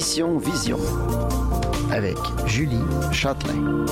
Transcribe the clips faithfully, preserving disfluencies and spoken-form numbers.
Mission Vision avec Julie Châtelain.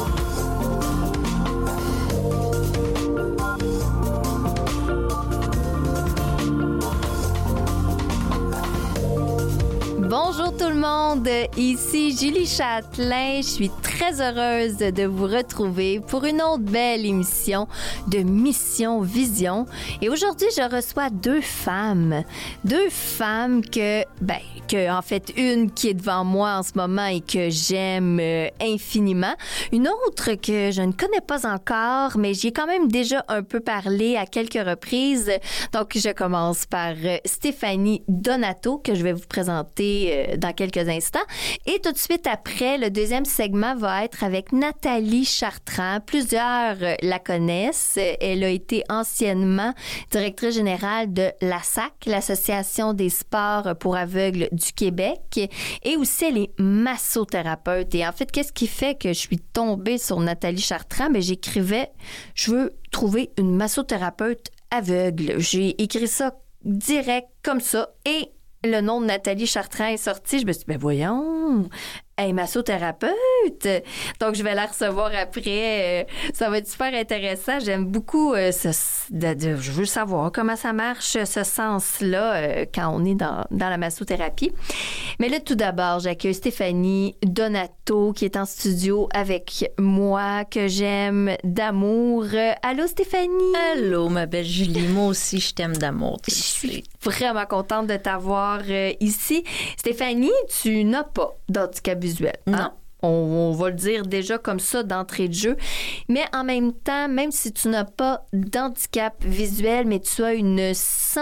Bonjour tout le monde, ici Julie Châtelain. Je suis très heureuse de vous retrouver pour une autre belle émission de Mission Vision. Et aujourd'hui, je reçois deux femmes. Deux femmes que, ben, que, en fait, une qui est devant moi en ce moment et que j'aime euh, infiniment. Une autre que je ne connais pas encore, mais j'y ai quand même déjà un peu parlé à quelques reprises. Donc, je commence par euh, Stéphanie Donato, que je vais vous présenter dans quelques instants. Et tout de suite après, le deuxième segment va être avec Nathalie Chartrand. Plusieurs la connaissent. Elle a été anciennement directrice générale de l'A S A C, l'Association des sports pour aveugles du Québec. Et aussi, elle est massothérapeute. Et en fait, qu'est-ce qui fait que je suis tombée sur Nathalie Chartrand? Bien, j'écrivais, je veux trouver une massothérapeute aveugle. J'ai écrit ça direct comme ça. Et le nom de Nathalie Chartrand est sorti. Je me suis dit, ben voyons, elle est massothérapeute. Donc, je vais la recevoir après. Ça va être super intéressant. J'aime beaucoup euh, ce, de, de, je veux savoir comment ça marche, ce sens-là, euh, quand on est dans, dans la massothérapie. Mais là, tout d'abord, j'accueille Stéphanie Donato, qui est en studio avec moi, que j'aime d'amour. Allô, Stéphanie? Allô, ma belle Julie. Moi aussi, je t'aime d'amour. Je suis vraiment contente de t'avoir euh, ici. Stéphanie, tu n'as pas d'handicap visuel. Non. Hein? On, on va le dire déjà comme ça d'entrée de jeu. Mais en même temps, même si tu n'as pas d'handicap visuel, mais tu as une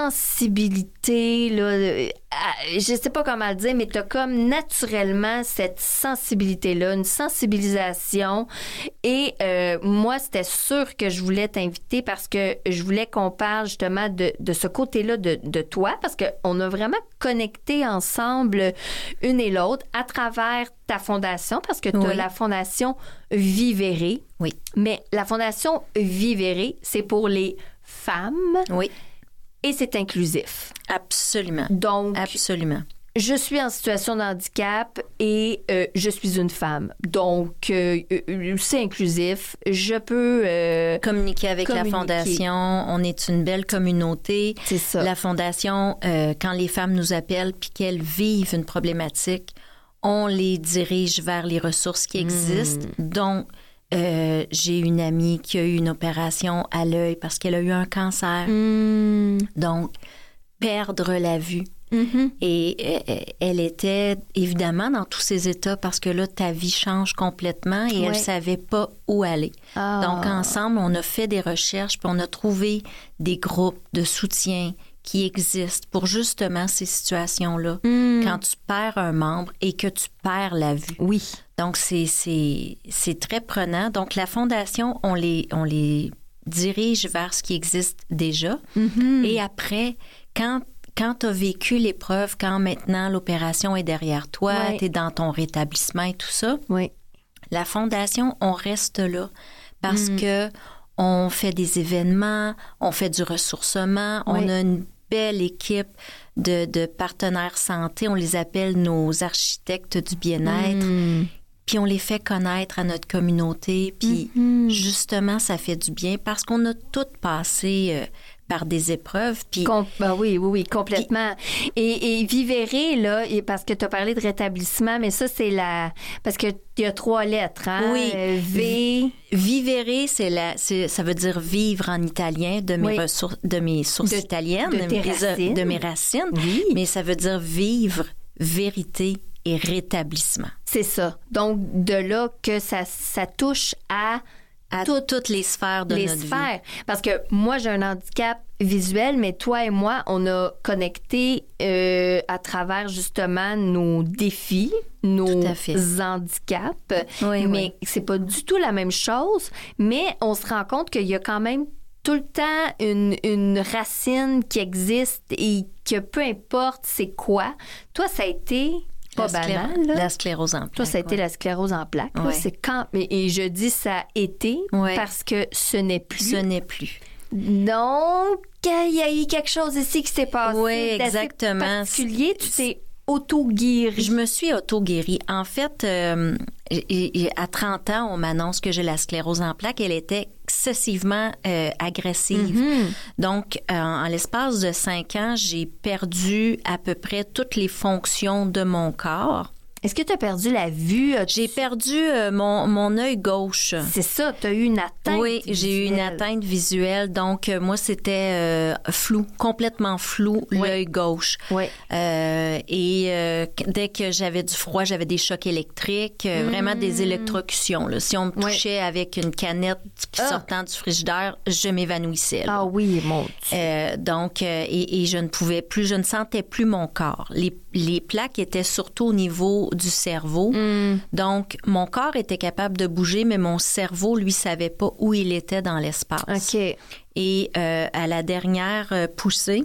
sensibilité, là, je ne sais pas comment le dire, mais tu as comme naturellement cette sensibilité-là, une sensibilisation. Et euh, moi, c'était sûr que je voulais t'inviter parce que je voulais qu'on parle justement de, de ce côté-là de, de toi, parce qu'on a vraiment connecté ensemble une et l'autre à travers ta fondation, parce que tu as oui. la fondation Vivere. Oui. Mais la fondation Vivere, c'est pour les femmes. Oui. Et c'est inclusif. Absolument. Donc, absolument. Je suis en situation de handicap et euh, je suis une femme. Donc, euh, c'est inclusif. Je peux euh, communiquer avec communiquer. La Fondation. On est une belle communauté. C'est ça. La Fondation, euh, quand les femmes nous appellent puis qu'elles vivent une problématique, on les dirige vers les ressources qui existent. Mmh. Donc, euh, j'ai une amie qui a eu une opération à l'œil parce qu'elle a eu un cancer. Mmh. Donc, perdre la vue. Mm-hmm. Et elle était évidemment dans tous ces états parce que là, ta vie change complètement et ouais. elle ne savait pas où aller. Ah. Donc, ensemble, on a fait des recherches puis on a trouvé des groupes de soutien qui existent pour justement ces situations-là. Mm. Quand tu perds un membre et que tu perds la vue. Oui. Donc, c'est, c'est, c'est très prenant. Donc, la Fondation, on les, on les dirige vers ce qui existe déjà. Mm-hmm. Et après, quand Quand tu as vécu l'épreuve, quand maintenant l'opération est derrière toi, oui. tu es dans ton rétablissement et tout ça, oui. la Fondation, on reste là parce mm. que on fait des événements, on fait du ressourcement, oui. on a une belle équipe de, de partenaires santé, on les appelle nos architectes du bien-être. Mm. Puis on les fait connaître à notre communauté. Puis mm-hmm. justement, ça fait du bien parce qu'on a toutes passé euh, par des épreuves. Puis Com- ben oui, oui, oui, complètement. Puis, et, et Vivere, là, et parce que tu as parlé de rétablissement, mais ça, c'est la... Parce qu'il y a trois lettres, hein? Oui. Euh, v... Vivere, c'est la, c'est, ça veut dire vivre en italien, de mes, oui. ressources, de mes sources de, italiennes. De tes mes, racines. De mes racines. Oui. Mais ça veut dire vivre, vérité et rétablissement. C'est ça. Donc, de là que ça, ça touche à... À tout, toutes les sphères de les notre sphères. vie. Parce que moi, j'ai un handicap visuel, mais toi et moi, on a connecté euh, à travers justement nos défis, nos handicaps. Oui, mais oui. c'est pas du tout la même chose. Mais on se rend compte qu'il y a quand même tout le temps une, une racine qui existe et que peu importe c'est quoi. Toi, ça a été... pas la banal. Sclé- là. La sclérose en plaques. Toi, ça a été ouais. la sclérose en plaques. Ouais. Là, c'est quand... Et je dis ça a été ouais. parce que ce n'est plus. Ce n'est plus. Donc, il y a eu quelque chose ici qui s'est passé. Oui, exactement. Particulier. Tu t'es auto-guérie? Je me suis auto-guérie. En fait, euh, à trente ans, on m'annonce que j'ai la sclérose en plaques. Elle était excessivement euh, agressive. Mm-hmm. Donc, euh, en l'espace de cinq ans, j'ai perdu à peu près toutes les fonctions de mon corps. Est-ce que tu as perdu la vue? J'ai perdu euh, mon, mon œil gauche. C'est ça, tu as eu une atteinte Oui, visuelle. J'ai eu une atteinte visuelle. Donc, euh, moi, c'était euh, flou, complètement flou, oui. l'œil gauche. Oui. Euh, et euh, dès que j'avais du froid, j'avais des chocs électriques, euh, mmh. vraiment des électrocutions. Là. Si on me touchait oui. avec une canette qui ah. sortant du frigidaire, je m'évanouissais. Là. Ah oui, mon Dieu. Euh, donc, euh, et, et je ne pouvais plus, je ne sentais plus mon corps. Les, les plaques étaient surtout au niveau du cerveau. Mm. Donc, mon corps était capable de bouger, mais mon cerveau, lui, savait pas où il était dans l'espace. OK. Et euh, à la dernière euh, poussée,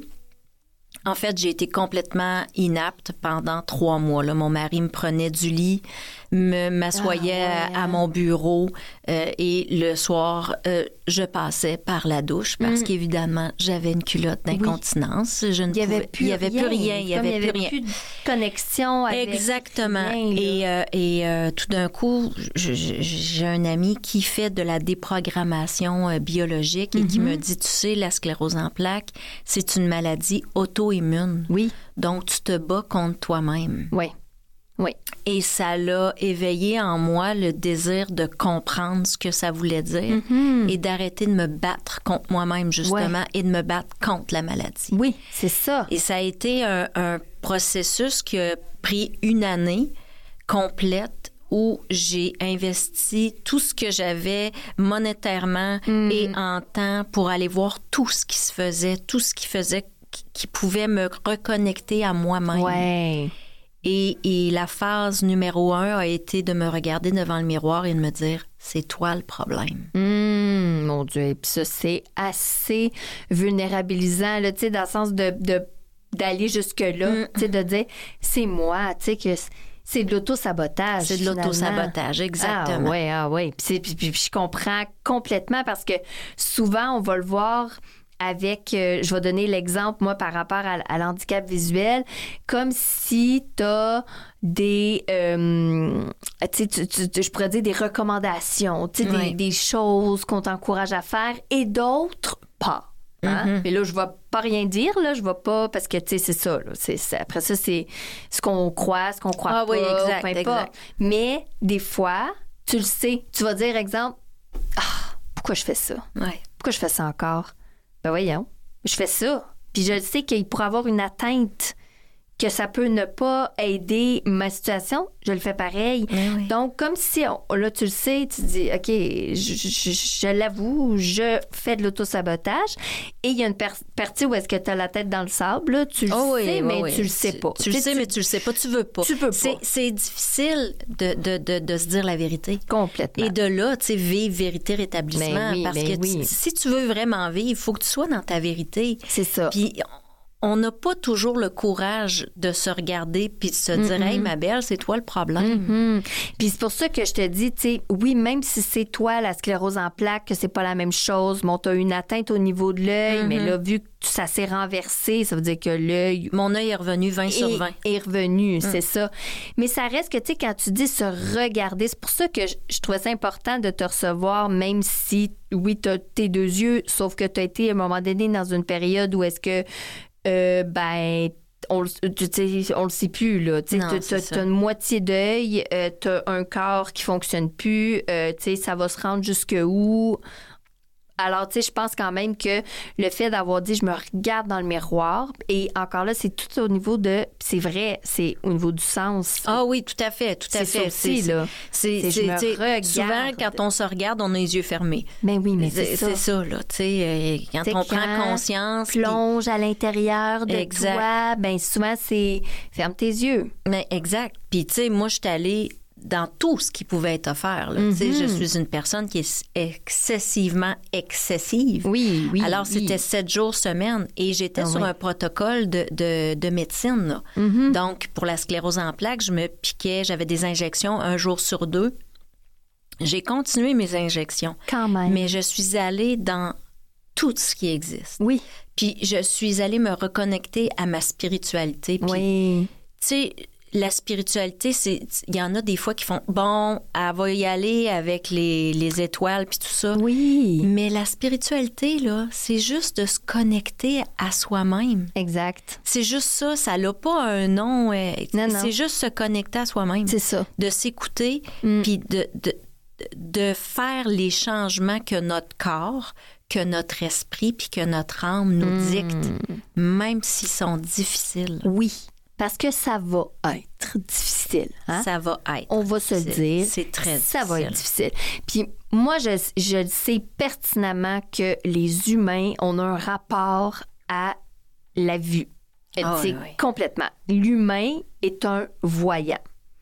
en fait, j'ai été complètement inapte pendant trois mois. Là. Mon mari me prenait du lit, me, m'assoyait ah, ouais. à, à mon bureau euh, et le soir, euh, je passais par la douche parce mm. qu'évidemment, j'avais une culotte d'incontinence. Oui. Je ne il n'y avait, il y avait plus rien. Il n'y avait, avait plus rien. plus de connexion avec Exactement. rien, et euh, et euh, tout d'un coup, je, je, j'ai un ami qui fait de la déprogrammation euh, biologique et mm-hmm. qui me dit, tu sais, la sclérose en plaques, c'est une maladie auto-immune. Oui. Donc, tu te bats contre toi-même. Oui. Oui. Et ça l'a éveillé en moi le désir de comprendre ce que ça voulait dire mm-hmm. et d'arrêter de me battre contre moi-même, justement, ouais. et de me battre contre la maladie. Oui, c'est ça. Et ça a été un, un processus qui a pris une année complète où j'ai investi tout ce que j'avais monétairement mm. et en temps pour aller voir tout ce qui se faisait, tout ce qui faisait, qui, qui pouvait me reconnecter à moi-même. Ouais. Et, et la phase numéro un a été de me regarder devant le miroir et de me dire, c'est toi le problème. Mmh, mon Dieu, et puis ça, c'est assez vulnérabilisant, là, tu sais, dans le sens de, de, d'aller jusque-là, mmh. tu sais, de dire, c'est moi, tu sais, que c'est de l'auto-sabotage. C'est de l'auto-sabotage, exactement. Ah oui, ah oui. Puis, puis, puis, puis je comprends complètement parce que souvent, on va le voir... avec, euh, je vais donner l'exemple, moi, par rapport à, à l'handicap visuel, comme si tu as des, euh, tu sais, je pourrais dire des recommandations, tu sais, oui. des, des choses qu'on t'encourage à faire et d'autres pas. Hein? Mm-hmm. Mais là, je ne vais pas rien dire, là, je ne vais pas, parce que, tu sais, c'est ça, là, c'est, c'est, après ça, c'est ce qu'on croit, ce qu'on croit ah, pas, oui, exact, peu importe. Exact. Mais, des fois, tu le sais, tu vas dire, exemple, ah, pourquoi je fais ça? Ouais. Pourquoi je fais ça encore? Ben voyons, je fais ça. Puis je sais qu'il pourrait avoir une atteinte, que ça peut ne pas aider ma situation, je le fais pareil. Oui, oui. Donc, comme si, on, là, tu le sais, tu dis, OK, je, je, je l'avoue, je fais de l'autosabotage. Et il y a une per- partie où est-ce que tu as la tête dans le sable, là, tu le oh, sais, oui, mais oui, tu le sais pas. Tu, tu le sais, tu... mais tu le sais pas, tu veux pas. Tu peux pas. C'est, c'est difficile de, de, de, de se dire la vérité. Complètement. Et de là, tu sais, vivre vérité rétablissement. Ben oui, parce ben que oui. tu, si tu veux vraiment vivre, il faut que tu sois dans ta vérité. C'est ça. Puis on n'a pas toujours le courage de se regarder puis de se dire, mm-hmm. hey, ma belle, c'est toi le problème. Mm-hmm. Puis c'est pour ça que je te dis, tu sais, oui, même si c'est toi la sclérose en plaques, que c'est pas la même chose, bon, t'as une atteinte au niveau de l'œil, mm-hmm. mais là, vu que ça s'est renversé, ça veut dire que l'œil... Mon œil est revenu vingt sur vingt. Est revenu, mm. c'est ça. ça. Mais ça reste que, tu sais, quand tu dis se regarder, c'est pour ça que je, je trouvais ça important de te recevoir, même si, oui, t'as tes deux yeux, sauf que t'as été, à un moment donné, dans une période où est-ce que Euh, ben, on, tu sais, on le sait plus, là. Tu as une moitié d'œil, euh, tu as un corps qui fonctionne plus, euh, tu sais, ça va se rendre jusque où? Alors, tu sais, je pense quand même que le fait d'avoir dit, je me regarde dans le miroir, et encore là, c'est tout au niveau de, c'est vrai, c'est au niveau du sens. Ah oui, tout à fait, tout à c'est fait. Ça aussi, c'est, là. C'est, c'est, c'est, je me regarde. Souvent, quand on se regarde, on a les yeux fermés. Ben oui, mais c'est, c'est ça. C'est ça, là, tu sais, quand t'sais, on prend conscience. Plonge pis... à l'intérieur de exact. Toi, ben souvent, c'est ferme tes yeux. Mais exact. Puis, tu sais, moi, je suis allée dans tout ce qui pouvait être offert. Là. Mm-hmm. Je suis une personne qui est excessivement excessive. Oui, oui. Alors, oui. c'était sept jours semaine et j'étais ah, sur oui. un protocole de, de, de médecine. Là. Mm-hmm. Donc, pour la sclérose en plaques, je me piquais, j'avais des injections un jour sur deux. J'ai continué mes injections. Quand même. Mais je suis allée dans tout ce qui existe. Oui. Puis, je suis allée me reconnecter à ma spiritualité. Puis, oui. tu sais, la spiritualité, c'est il y en a des fois qui font bon, elle va y aller avec les, les étoiles puis tout ça. Oui. Mais la spiritualité là, c'est juste de se connecter à soi-même. Exact. C'est juste ça, ça n'a pas un nom. euh, Non, non. C'est juste se connecter à soi-même. C'est ça. De s'écouter Mm. puis de, de de faire les changements que notre corps, que notre esprit puis que notre âme nous Mm. dicte, même s'ils sont difficiles. Oui. Parce que ça va être difficile. Hein? Ça va être. On va se le C'est- dire. c'est très Ça va être difficile. difficile. Puis moi, je, je sais pertinemment que les humains, on a un rapport à la vue. Ah C'est oui, oui. complètement. L'humain est un voyant.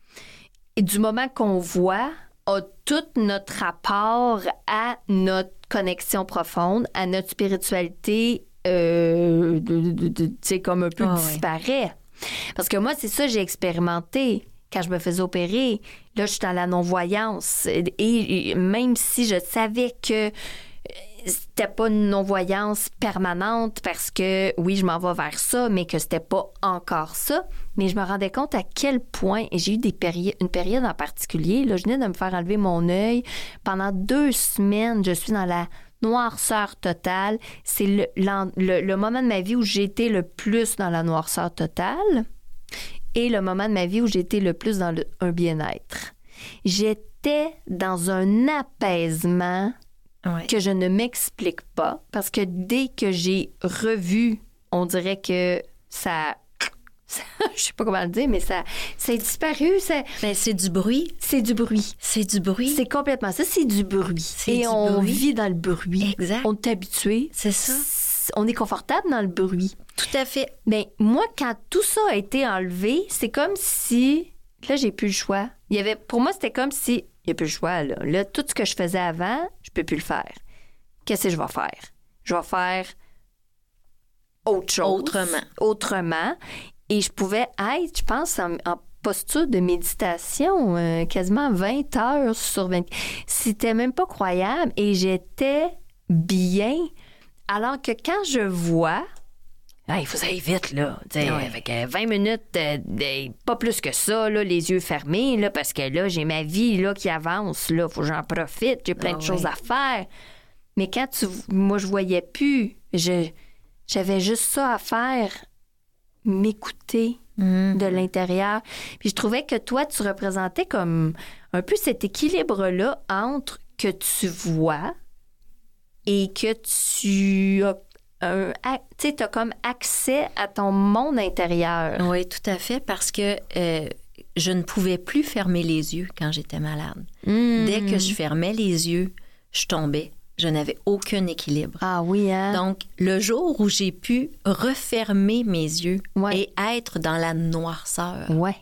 Et du moment qu'on voit, a tout notre rapport à notre connexion profonde, à notre spiritualité, euh, de- de- de- tu sais, comme un peu Ah oui. disparaît. Parce que moi, c'est ça que j'ai expérimenté quand je me faisais opérer. Là, je suis dans la non-voyance. Et, et même si je savais que c'était pas une non-voyance permanente parce que, oui, je m'en vais vers ça, mais que c'était pas encore ça. Mais je me rendais compte à quel point, et j'ai eu des péri- une période en particulier, là, je venais de me faire enlever mon œil. Pendant deux semaines, je suis dans la noirceur totale. C'est le, l'en- le, le moment de ma vie où j'ai été le plus dans la noirceur totale et le moment de ma vie où j'ai été le plus dans le, un bien-être. J'étais dans un apaisement Ouais. que je ne m'explique pas parce que dès que j'ai revu, on dirait que ça... ça je sais pas comment le dire, mais ça, ça a disparu. Ça, Ben, c'est du bruit. c'est du bruit. C'est du bruit. C'est complètement ça, c'est du bruit. C'est Et du on bruit. vit dans le bruit. Exact. On est habitué. C'est ça. On est confortable dans le bruit. Tout à fait. Mais moi, quand tout ça a été enlevé, c'est comme si... Là, j'ai plus le choix. Il y avait, pour moi, c'était comme si... Il n'y a plus le choix, là. Là, tout ce que je faisais avant, je peux plus le faire. Qu'est-ce que je vais faire? Je vais faire autre chose. Autrement. Autrement. Et je pouvais être, je pense, en, en posture de méditation, euh, quasiment vingt heures sur vingt. C'était même pas croyable. Et j'étais bien. Alors que quand je vois... Ah, il faut que ça aille vite, là. T'sais, Ouais. Avec euh, vingt minutes, euh, de- pas plus que ça, là, les yeux fermés, là, parce que là, j'ai ma vie là, qui avance. Là, faut que j'en profite. J'ai plein Ah de choses oui. à faire. Mais quand tu, moi, je voyais plus, je, j'avais juste ça à faire, m'écouter Mhm. de l'intérieur. Puis je trouvais que toi, tu représentais comme un peu cet équilibre-là entre que tu vois et que tu as un, ac- tu sais, t'as comme accès à ton monde intérieur. Oui, tout à fait, parce que euh, je ne pouvais plus fermer les yeux quand j'étais malade. Mm. Dès que je fermais les yeux, je tombais. Je n'avais aucun équilibre. Ah oui, hein? Donc, le jour où j'ai pu refermer mes yeux Ouais. et être dans la noirceur, Ouais.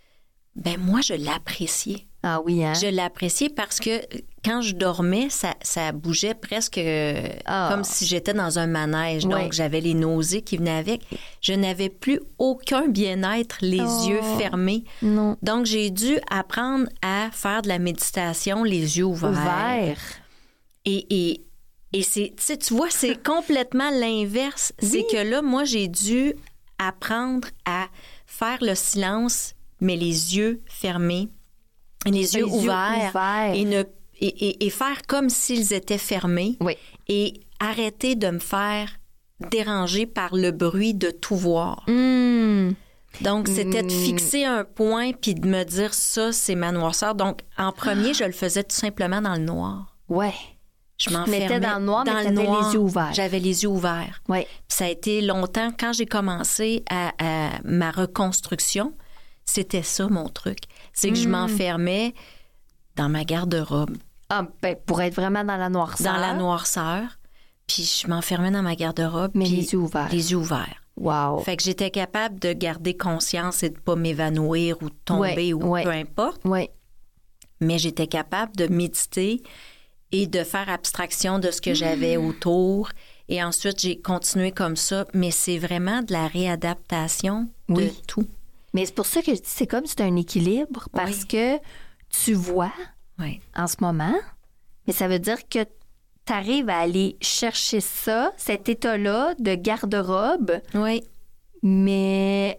ben moi, je l'appréciais. Ah oui, hein? Je l'appréciais parce que quand je dormais, ça, ça bougeait presque euh, Ah. comme si j'étais dans un manège. Ouais. Donc, j'avais les nausées qui venaient avec. Je n'avais plus aucun bien-être, les Oh. yeux fermés. Non. Donc, j'ai dû apprendre à faire de la méditation, les yeux ouverts. Ouvert. Et, et, et c'est, tu sais, tu vois, c'est complètement l'inverse. C'est Oui. que là, moi, j'ai dû apprendre à faire le silence, mais les yeux fermés, les yeux Les yeux ouverts, ouverts. et, ne, et, et- et faire comme s'ils étaient fermés Oui. et arrêter de me faire déranger par le bruit de tout voir. Hum. Donc, c'était de Mm. fixer un point puis de me dire ça, c'est ma noirceur. Donc, en premier, je le faisais tout simplement dans le noir. Ouais. Je Tu te m'enfermais mettais dans le noir, mais dans t'avais les yeux ouverts. J'avais les yeux ouverts. Ouais. Puis ça a été longtemps, quand j'ai commencé à, à ma reconstruction, c'était ça mon truc. C'est que je Mm. m'enfermais dans ma garde-robe, Ah, ben, pour être vraiment dans la noirceur. dans la noirceur, puis je m'enfermais dans ma garde-robe. Mais puis les yeux ouverts. Les yeux ouverts. Wow. Fait que j'étais capable de garder conscience et de pas m'évanouir ou de tomber Ouais, ou ouais. peu importe, Ouais. mais j'étais capable de méditer et de faire abstraction de ce que j'avais autour. Et ensuite, j'ai continué comme ça. Mais c'est vraiment de la réadaptation de Oui. tout. Mais c'est pour ça que je dis c'est comme si c'est un équilibre parce Oui. que tu vois Oui. en ce moment, mais ça veut dire que tu arrives à aller chercher ça, cet état-là de garde-robe, Oui. mais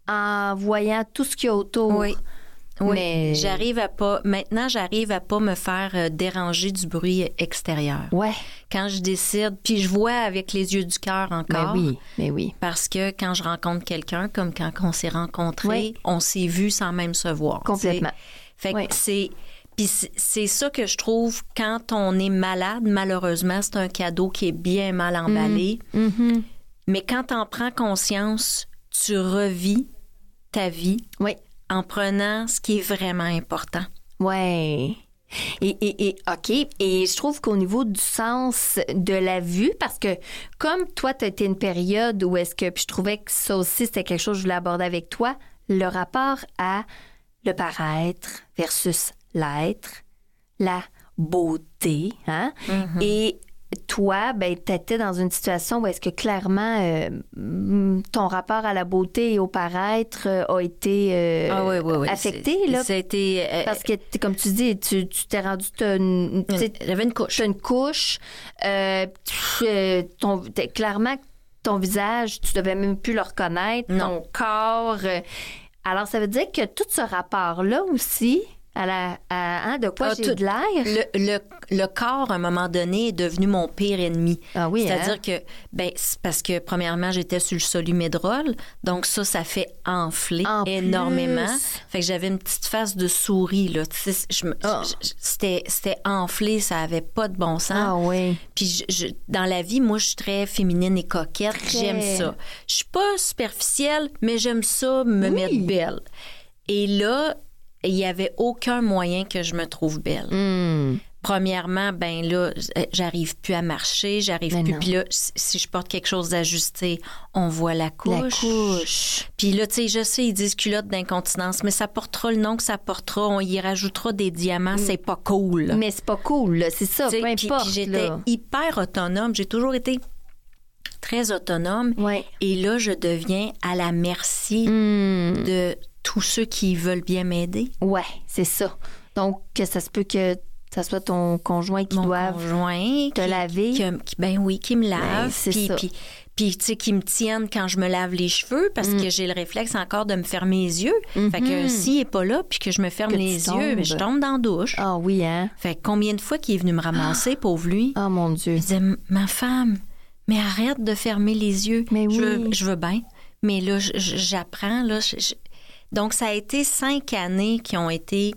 en voyant tout ce qu'il y a autour. Oui. Oui, Mais... j'arrive à pas... Maintenant, j'arrive à pas me faire euh, déranger du bruit extérieur. Ouais. Quand je décide, puis je vois avec les yeux du cœur encore. Mais oui, mais oui. Parce que quand je rencontre quelqu'un, comme quand on s'est rencontrés, Oui. on s'est vu sans même se voir. Complètement. T'sais. Fait que Oui. c'est... Puis c'est ça que je trouve, quand on est malade, malheureusement, c'est un cadeau qui est bien mal emballé. Mm. Mm-hmm. Mais quand t'en prends conscience, tu revis ta vie. Oui. En prenant ce qui est vraiment important. Ouais. Et, et, et OK. Et je trouve qu'au niveau du sens de la vue, parce que comme toi, tu as été une période où est-ce que, puis je trouvais que ça aussi, c'était quelque chose que je voulais aborder avec toi, le rapport à le paraître versus l'être, la beauté, hein? Mm-hmm. Et toi, ben, tu étais dans une situation où est-ce que clairement euh, ton rapport à la beauté et au paraître euh, a été euh, ah, oui, oui, oui. affecté. C'est, là, ça a été, euh, parce que, comme tu dis, tu, tu t'es rendu... J'avais une couche. Tu as une couche. Euh, tu, euh, ton, clairement, ton visage, tu devais même plus le reconnaître. Non. Ton corps. Euh, alors, ça veut dire que tout ce rapport-là aussi... À la, à, hein, de quoi ah, j'ai tout, de l'air. Le, le, le corps, à un moment donné, est devenu mon pire ennemi. Ah oui, C'est-à-dire hein? que, ben, c'est parce que, premièrement, j'étais sur le Solu-Médrol, donc ça, ça fait enfler en énormément. Plus. Fait que j'avais une petite face de souris, là. Tu sais, je, oh. je, c'était, c'était enflé, ça avait pas de bon sens. Ah oui. Puis je, je, dans la vie, moi, je suis très féminine et coquette. Très. J'aime ça. Je suis pas superficielle, mais j'aime ça me oui. mettre belle. Et là, il n'y avait aucun moyen que je me trouve belle. Mm. Premièrement, ben là, j'arrive plus à marcher, j'arrive mais plus. Non. Puis là, si je porte quelque chose d'ajusté, on voit la couche. La couche. Puis là, tu sais, je sais, ils disent culotte d'incontinence, mais ça portera le nom que ça portera. On y rajoutera des diamants, mm. c'est pas cool. Mais c'est pas cool, là, c'est ça, t'sais, peu importe. Puis j'étais là. hyper autonome. J'ai toujours été très autonome. Ouais. Et là, je deviens à la merci mm. de tous ceux qui veulent bien m'aider. Ouais, c'est ça. Donc, que ça se peut que ça soit ton conjoint qui Mon doive conjoint te qui, laver. Qui, qui, ben oui, qui me lave. Ben, c'est puis, ça. Puis, puis tu sais, qui me tienne quand je me lave les cheveux parce mm. que j'ai le réflexe encore de me fermer les yeux. Mm-hmm. Fait que s'il n'est pas là puis que je me ferme que les yeux, ben, je tombe dans la douche. Ah oui, hein? Fait que combien de fois qu'il est venu me ramasser, ah. pauvre lui? Ah, oh, mon Dieu. Il disait, ma femme, mais arrête de fermer les yeux. Mais oui. Je veux, je veux bien. Mais là, j'apprends, là... Je, je, donc, ça a été cinq années qui ont été...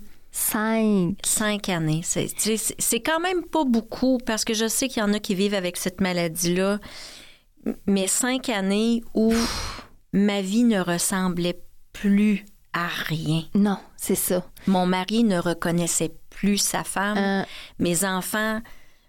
Cinq? Cinq années. C'est, c'est, c'est quand même pas beaucoup, parce que je sais qu'il y en a qui vivent avec cette maladie-là, mais cinq années où ma vie ne ressemblait plus à rien. Non, c'est ça. Mon mari ne reconnaissait plus sa femme. Euh... Mes enfants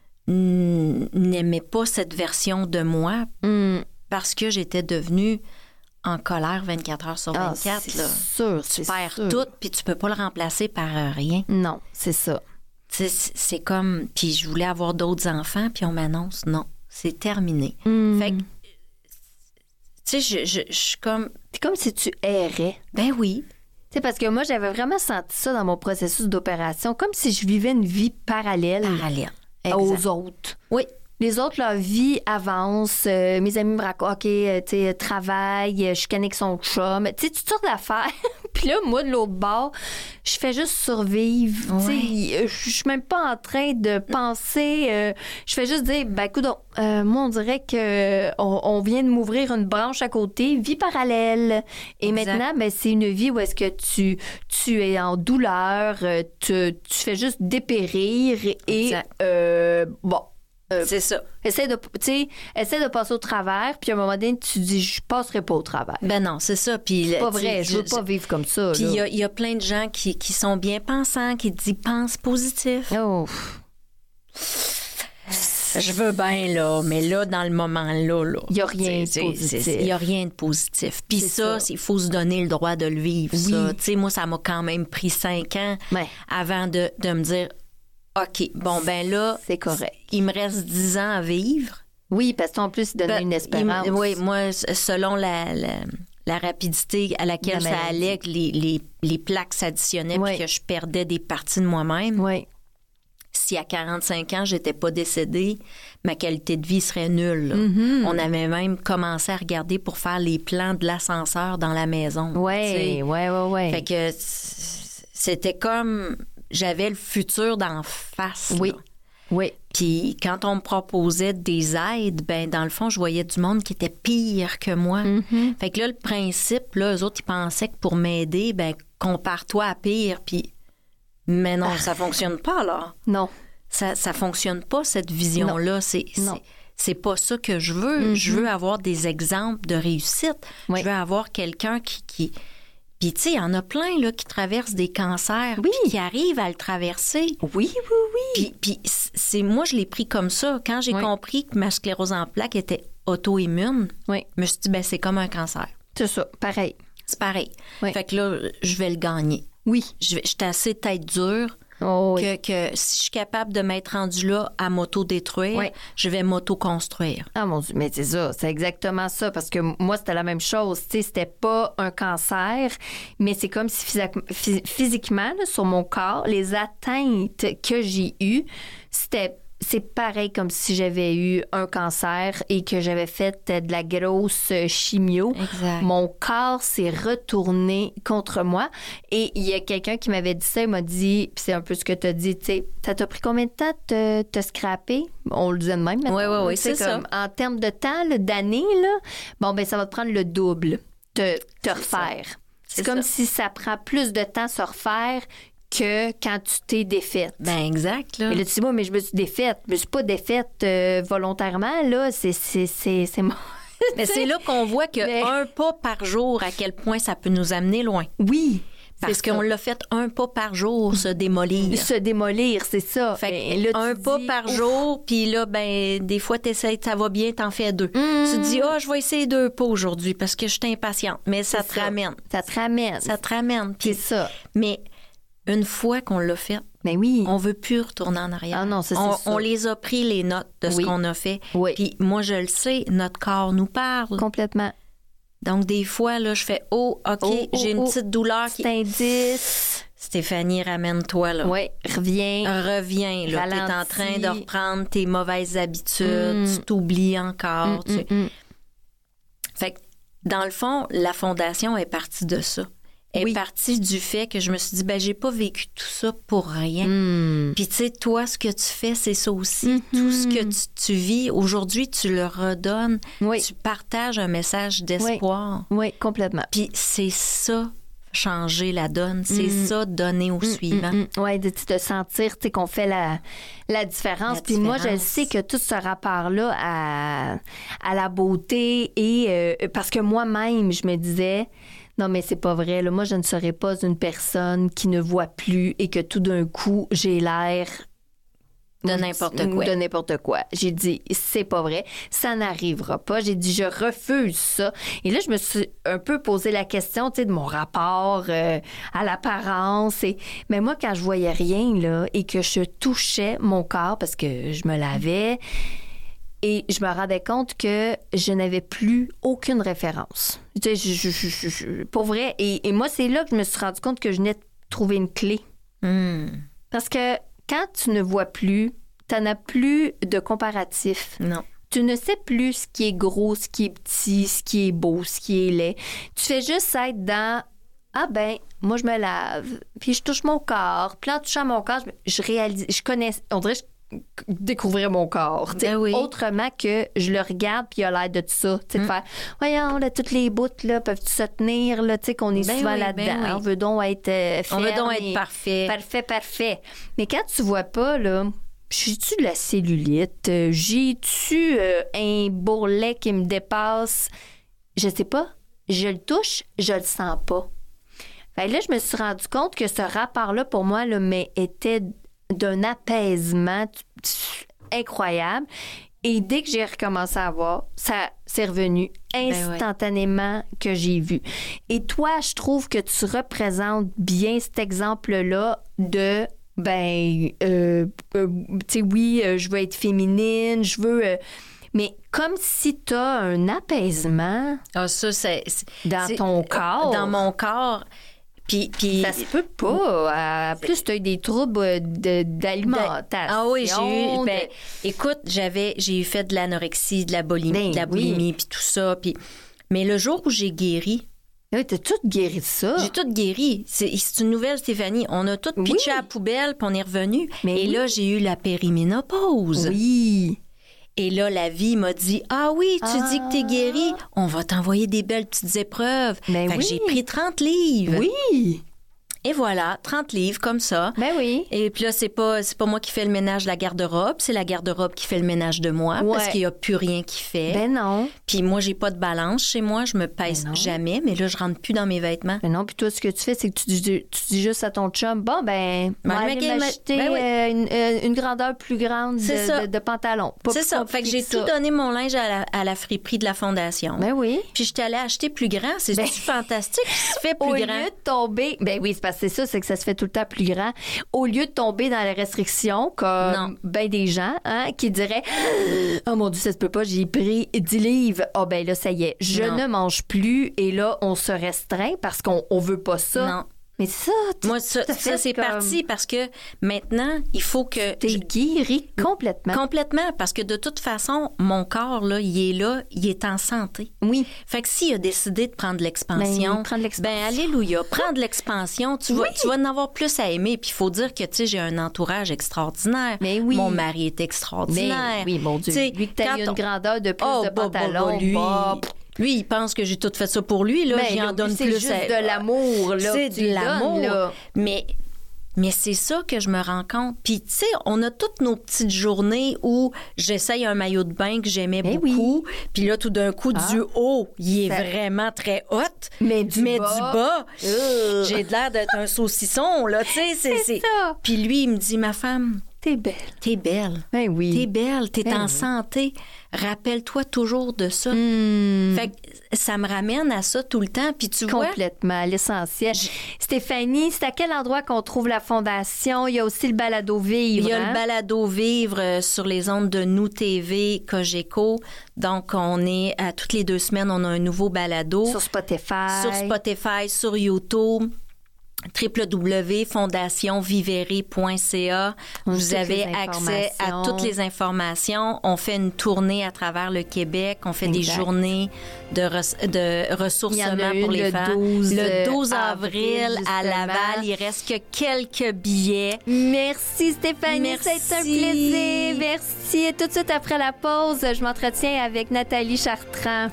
n- n'aimaient pas cette version de moi mm. parce que j'étais devenue... en colère vingt-quatre heures sur vingt-quatre. Ah, c'est là. sûr, tu c'est perds sûr. tout, puis tu peux pas le remplacer par euh, rien. Non, c'est ça. C'est, c'est comme... Puis je voulais avoir d'autres enfants, puis on m'annonce, non, c'est terminé. Mm. Fait que, tu sais, je, je, je suis comme... C'est comme si tu errais. Ben oui. Tu sais, parce que moi, j'avais vraiment senti ça dans mon processus d'opération, comme si je vivais une vie parallèle, parallèle. aux autres. Oui. Les autres, leur vie avance. Euh, mes amis me racontent, OK, euh, tu sais, travail, je suis connue avec son chum. Tu sais, toutes sortes d'affaires. Puis là, moi, de l'autre bord, je fais juste survivre. Ouais. Tu sais, je suis même pas en train de penser. Euh, je fais juste dire, ben, écoute, euh, moi, on dirait qu'on on vient de m'ouvrir une branche à côté, vie parallèle. Et exact. Maintenant, ben, c'est une vie où est-ce que tu, tu es en douleur, tu, tu fais juste dépérir et, euh, bon, Euh, c'est ça. Essaie de, essaie de passer au travers, puis à un moment donné, tu dis, je passerai pas au travers. Ben non, c'est ça. Puis, c'est pas vrai, je veux pas vivre comme ça. Puis il y, y a plein de gens qui, qui sont bien pensants, qui disent, pense positif. Oh. Je veux bien, là, mais là, dans le moment-là, là, il n'y a rien de positif. Il n'y a rien de positif. Puis ça, il faut se donner le droit de le vivre, oui. ça. Tu sais, moi, ça m'a quand même pris cinq ans ouais. avant de, de me dire, OK, bon, ben là, c'est correct. Il me reste dix ans à vivre. Oui, parce qu'en plus, il donnait ben, une espérance. Il, oui, moi, selon la, la, la rapidité à laquelle ça allait, que les, les, les plaques s'additionnaient oui. puis que je perdais des parties de moi-même, oui. si à quarante-cinq ans, j'étais pas décédée, ma qualité de vie serait nulle. Là. Mm-hmm. On avait même commencé à regarder pour faire les plans de l'ascenseur dans la maison. Oui, oui, oui, oui. Fait que c'était comme... J'avais le futur d'en face. Oui, là. oui. Puis quand on me proposait des aides, ben dans le fond, je voyais du monde qui était pire que moi. Mm-hmm. Fait que là, le principe, là, eux autres, ils pensaient que pour m'aider, ben compare-toi à pire, puis... Mais non, ça fonctionne pas, là. Non. Ça, ça fonctionne pas, cette vision-là. C'est, Non. c'est, c'est pas ça que je veux. Mm-hmm. Je veux avoir des exemples de réussite. Oui. Je veux avoir quelqu'un qui... qui... Puis, tu sais, il y en a plein, là, qui traversent des cancers, Oui. puis qui arrivent à le traverser. Oui, oui, oui. Puis, puis c'est, moi, je l'ai pris comme ça. Quand j'ai Oui. compris que ma sclérose en plaques était auto-immune, Oui. je me suis dit, ben c'est comme un cancer. C'est ça, pareil. C'est pareil. Oui. Fait que là, je vais le gagner. Oui. Je vais, j'étais assez tête dure Oh, oui. que, que si je suis capable de m'être rendue là à m'auto-détruire, Oui. je vais m'auto-construire. Ah mon Dieu, mais c'est ça, c'est exactement ça, parce que moi, c'était la même chose, tu sais, c'était pas un cancer, mais c'est comme si physique- physiquement, là, sur mon corps, les atteintes que j'ai eues, c'était c'est pareil comme si j'avais eu un cancer et que j'avais fait de la grosse chimio. Exact. Mon corps s'est retourné contre moi. Et il y a quelqu'un qui m'avait dit ça, il m'a dit, puis c'est un peu ce que tu as dit, tu sais, ça t'a pris combien de temps de te, te scraper? On le disait de même maintenant. Oui, oui, oui, Tu sais, c'est ça. comme, en termes de temps, là, d'années, là, bon, ben ça va te prendre le double, te, te refaire. C'est, C'est comme ça. si ça prend plus de temps à se refaire que quand tu t'es défaite. Ben exact, là. Et là, tu dis, moi, mais je me suis défaite. Je me suis pas défaite euh, volontairement, là. C'est, c'est, c'est, c'est mon... Mais c'est là qu'on voit que Mais- un pas par jour, à quel point ça peut nous amener loin. Oui. Parce c'est qu'on ça. l'a fait un pas par jour, se démolir. Se démolir, c'est ça. Fait Et que là, tu un pas dis, par ouf. jour, puis là, ben, des fois, t'essayes, ça va bien, t'en fais deux. Mm. Tu te dis, ah, je vais essayer deux pas aujourd'hui parce que je suis impatiente. Mais ça C'est te ça. ramène. Ça te ramène. Ça te ramène. C'est Puis, ça. mais une fois qu'on l'a fait, Ben oui. on veut plus retourner en arrière. Ah non, ça, c'est on, ça. on les a pris, les notes de ce Oui. qu'on a fait. Oui. Puis moi, je le sais, notre corps nous parle. Complètement. Donc, des fois, là, je fais, oh, OK, Oh, oh, j'ai une oh. petite douleur qui... Petit indice. Stéphanie, ramène-toi, là. Oui, reviens. Reviens, là. T'es en Ralentis. train de reprendre tes mauvaises habitudes. Mm. Tu t'oublies encore. Mm, tu sais. mm, mm. Fait que, dans le fond, la fondation est partie de ça. Elle Oui. est partie du fait que je me suis dit, ben, j'ai pas vécu tout ça pour rien. Mm. Puis, tu sais, toi, ce que tu fais, c'est ça aussi. Mhm. Tout ce que tu, tu vis, aujourd'hui, tu le redonnes. Oui. Tu partages un message d'espoir. Oui, complètement. Puis, c'est ça, changer la donne. C'est Mhm. ça, donner au suivant. Mm, mm, mm. Ouais, de, de sentir tu sais, qu'on fait la, la différence. La Puis moi, je différence. sais que tout ce rapport-là à, à la beauté et euh, parce que moi-même, je me disais, non, mais c'est pas vrai. Là. Moi, je ne serais pas une personne qui ne voit plus et que tout d'un coup, j'ai l'air De n'importe quoi. De n'importe quoi. J'ai dit, c'est pas vrai. Ça n'arrivera pas. J'ai dit, je refuse ça. Et là, je me suis un peu posé la question, tu sais, de mon rapport euh, à l'apparence. Et... Mais moi, quand je voyais rien, là, et que je touchais mon corps, parce que je me lavais, et je me rendais compte que je n'avais plus aucune référence. Tu sais, je, je, je, je- pour vrai. Et, et moi, c'est là que je me suis rendu compte que je venais de trouver une clé. Hmm. Parce que quand tu ne vois plus, tu n'as plus de comparatif. Non. Tu ne sais plus ce qui est gros, ce qui est petit, ce qui est beau, ce qui est laid. Tu fais juste être dans « Ah ben, moi, je me lave, puis je touche mon corps. Puis en touchant mon corps, je, je réalise, je connais, on dirait que je découvrir mon corps. Ben oui. Autrement que je le regarde, puis il a l'air de tout ça. Tu sais, de Mm. faire « Voyons, là, toutes les bouts, là, peuvent se tenir, là, tu sais, qu'on est Ben souvent oui, là-dedans. ben oui. On veut donc être euh, On veut ferme donc être et- parfait. Parfait, parfait. Mais quand tu vois pas, là, j'ai-tu de la cellulite? Euh, J'ai-tu euh, un bourrelet qui me dépasse? Je sais pas. Je le touche, je le sens pas. Fait que là, je me suis rendu compte que ce rapport-là, pour moi, là, mais était d'un apaisement t- t- incroyable. Et dès que j'ai recommencé à voir, ça c'est revenu ouais. instantanément que j'ai vu. Et toi, je trouve que tu représentes bien cet exemple-là de, ben, euh, euh, tu sais, oui, euh, je veux être féminine, je veux... euh, mais comme si tu as un apaisement Ah, ça, c'est... c'est- dans c'est- ton corps. Dans mon corps. Puis, puis ça se peut pas. Plus tu as eu des troubles de, d'alimentation. Ah oui, j'ai eu... Ben, de... Écoute, j'avais, j'ai fait de l'anorexie, de la bulimie, ben, de la boulimie, oui. Puis tout ça. Puis... Mais le jour où j'ai guéri... Oui, t'as tout guéri de ça. J'ai tout guéri. C'est, c'est une nouvelle, Stéphanie. On a tout pitché oui. à la poubelle, puis on est revenu. Mais Et oui. là, j'ai eu la périménopause. Oui. Et là, la vie m'a dit, ah oui, tu ah. dis que t'es guérie, on va t'envoyer des belles petites épreuves. Ben fait oui. que j'ai pris trente livres. Oui. Et voilà, trente livres comme ça. Ben oui. Et puis là, c'est pas, c'est pas moi qui fais le ménage de la garde-robe, c'est la garde-robe qui fait le ménage de moi ouais. parce qu'il y a plus rien qui fait. Ben non. Puis moi, j'ai pas de balance chez moi, je me pèse ben jamais, mais là, je rentre plus dans mes vêtements. Ben non, puis toi, ce que tu fais, c'est que tu dis, tu dis juste à ton chum, bon, ben, ben moi, aller m'acheter ben oui. euh, une, euh, une grandeur plus grande de, de, de pantalon. Pas c'est ça. Fait que j'ai tout donné mon linge à la, à la friperie de la Fondation. Ben oui. Puis je suis allée acheter plus grand. C'est ben, fantastique qui se fait plus au grand. Au lieu de tomber, ben oui, c'est parce que c'est ça, c'est que ça se fait tout le temps plus grand. Au lieu de tomber dans les restrictions, comme ben des gens hein, qui diraient « Oh mon Dieu, ça se peut pas, j'ai pris dix livres. Ah oh, ben là, ça y est, je non. ne mange plus. » Et là, on se restreint parce qu'on on veut pas ça. Non. Mais ça, moi, ça, ça c'est comme... parti parce que maintenant, il faut que... T'es je... guérie complètement. Complètement, parce que de toute façon, mon corps, là, il est là, il est en santé. Oui. Fait que s'il a décidé de prendre l'expansion, ben, prendre l'expansion. ben alléluia, prendre l'expansion, tu, oui. vas, tu vas en avoir plus à aimer. Puis il faut dire que, tu sais, j'ai un entourage extraordinaire. Mais oui. Mon mari est extraordinaire. Mais oui, mon Dieu. T'sais, lui que t'as eu une on... grandeur de plus oh, de bah, pantalon. Bah, bah, lui... Bah, Lui, il pense que j'ai tout fait ça pour lui. Là, j'y en donne c'est plus. C'est juste à... de l'amour. Là, c'est de l'amour. Donnes, là. Mais, mais c'est ça que je me rends compte. Puis, tu sais, on a toutes nos petites journées où j'essaye un maillot de bain que j'aimais mais beaucoup. Oui. Puis là, tout d'un coup, ah. du haut, il est ça... vraiment très hot. Mais du mais bas. Du bas euh. J'ai l'air d'être un saucisson, là. Tu sais, c'est, c'est, c'est ça. Puis lui, il me dit, ma femme... T'es belle. T'es belle. Ben oui. T'es belle. T'es ben en oui. santé. Rappelle-toi toujours de ça. Mm. Fait que ça me ramène à ça tout le temps. Puis tu vois... Complètement, l'essentiel. Je... Stéphanie, c'est à quel endroit qu'on trouve la Fondation? Il y a aussi le balado Vivre. Il y a hein? le balado Vivre sur les ondes de Nous T V, Cogeco. Donc, on est à toutes les deux semaines, on a un nouveau balado. Sur Spotify. Sur Spotify, sur YouTube. w w w point fondation vivere point c a. Vous avez accès à toutes les informations. On fait une tournée à travers le Québec. On fait exact. Des journées de, re- de ressourcement pour les le femmes. douze Le douze avril, avril à Laval. Il reste que quelques billets. Merci Stéphanie, Merci. C'est un plaisir. Merci. Et tout de suite après la pause, je m'entretiens avec Nathalie Chartrand.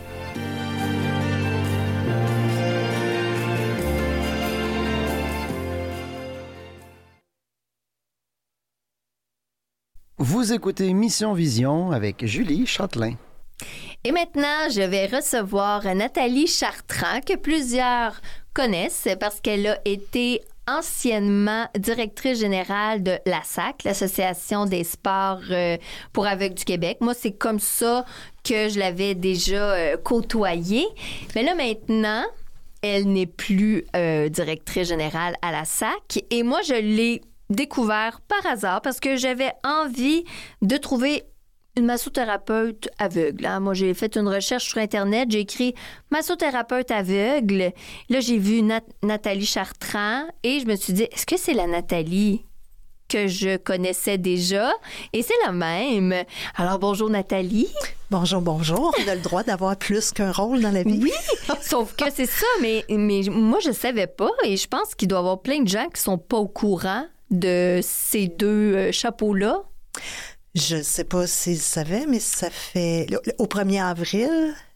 Vous écoutez Mission Vision avec Julie Châtelain. Et maintenant, je vais recevoir Nathalie Chartrand, que plusieurs connaissent parce qu'elle a été anciennement directrice générale de l'A S A C, l'Association des sports euh, pour aveugles du Québec. Moi, c'est comme ça que je l'avais déjà euh, côtoyée. Mais là, maintenant, elle n'est plus euh, directrice générale à l'A S A C. Et moi, je l'ai découvert par hasard parce que j'avais envie de trouver une massothérapeute aveugle. Hein. Moi, j'ai fait une recherche sur Internet, j'ai écrit massothérapeute aveugle. Là, j'ai vu Nat- Nathalie Chartrand et je me suis dit, est-ce que c'est la Nathalie que je connaissais déjà? Et c'est la même. Alors, bonjour Nathalie. Bonjour, bonjour. On a le droit d'avoir plus qu'un rôle dans la vie. Oui, sauf que c'est ça, mais, mais moi, je savais pas et je pense qu'il doit y avoir plein de gens qui sont pas au courant de ces deux euh, chapeaux-là. Je ne sais pas s'ils savaient, mais ça fait... Au premier avril,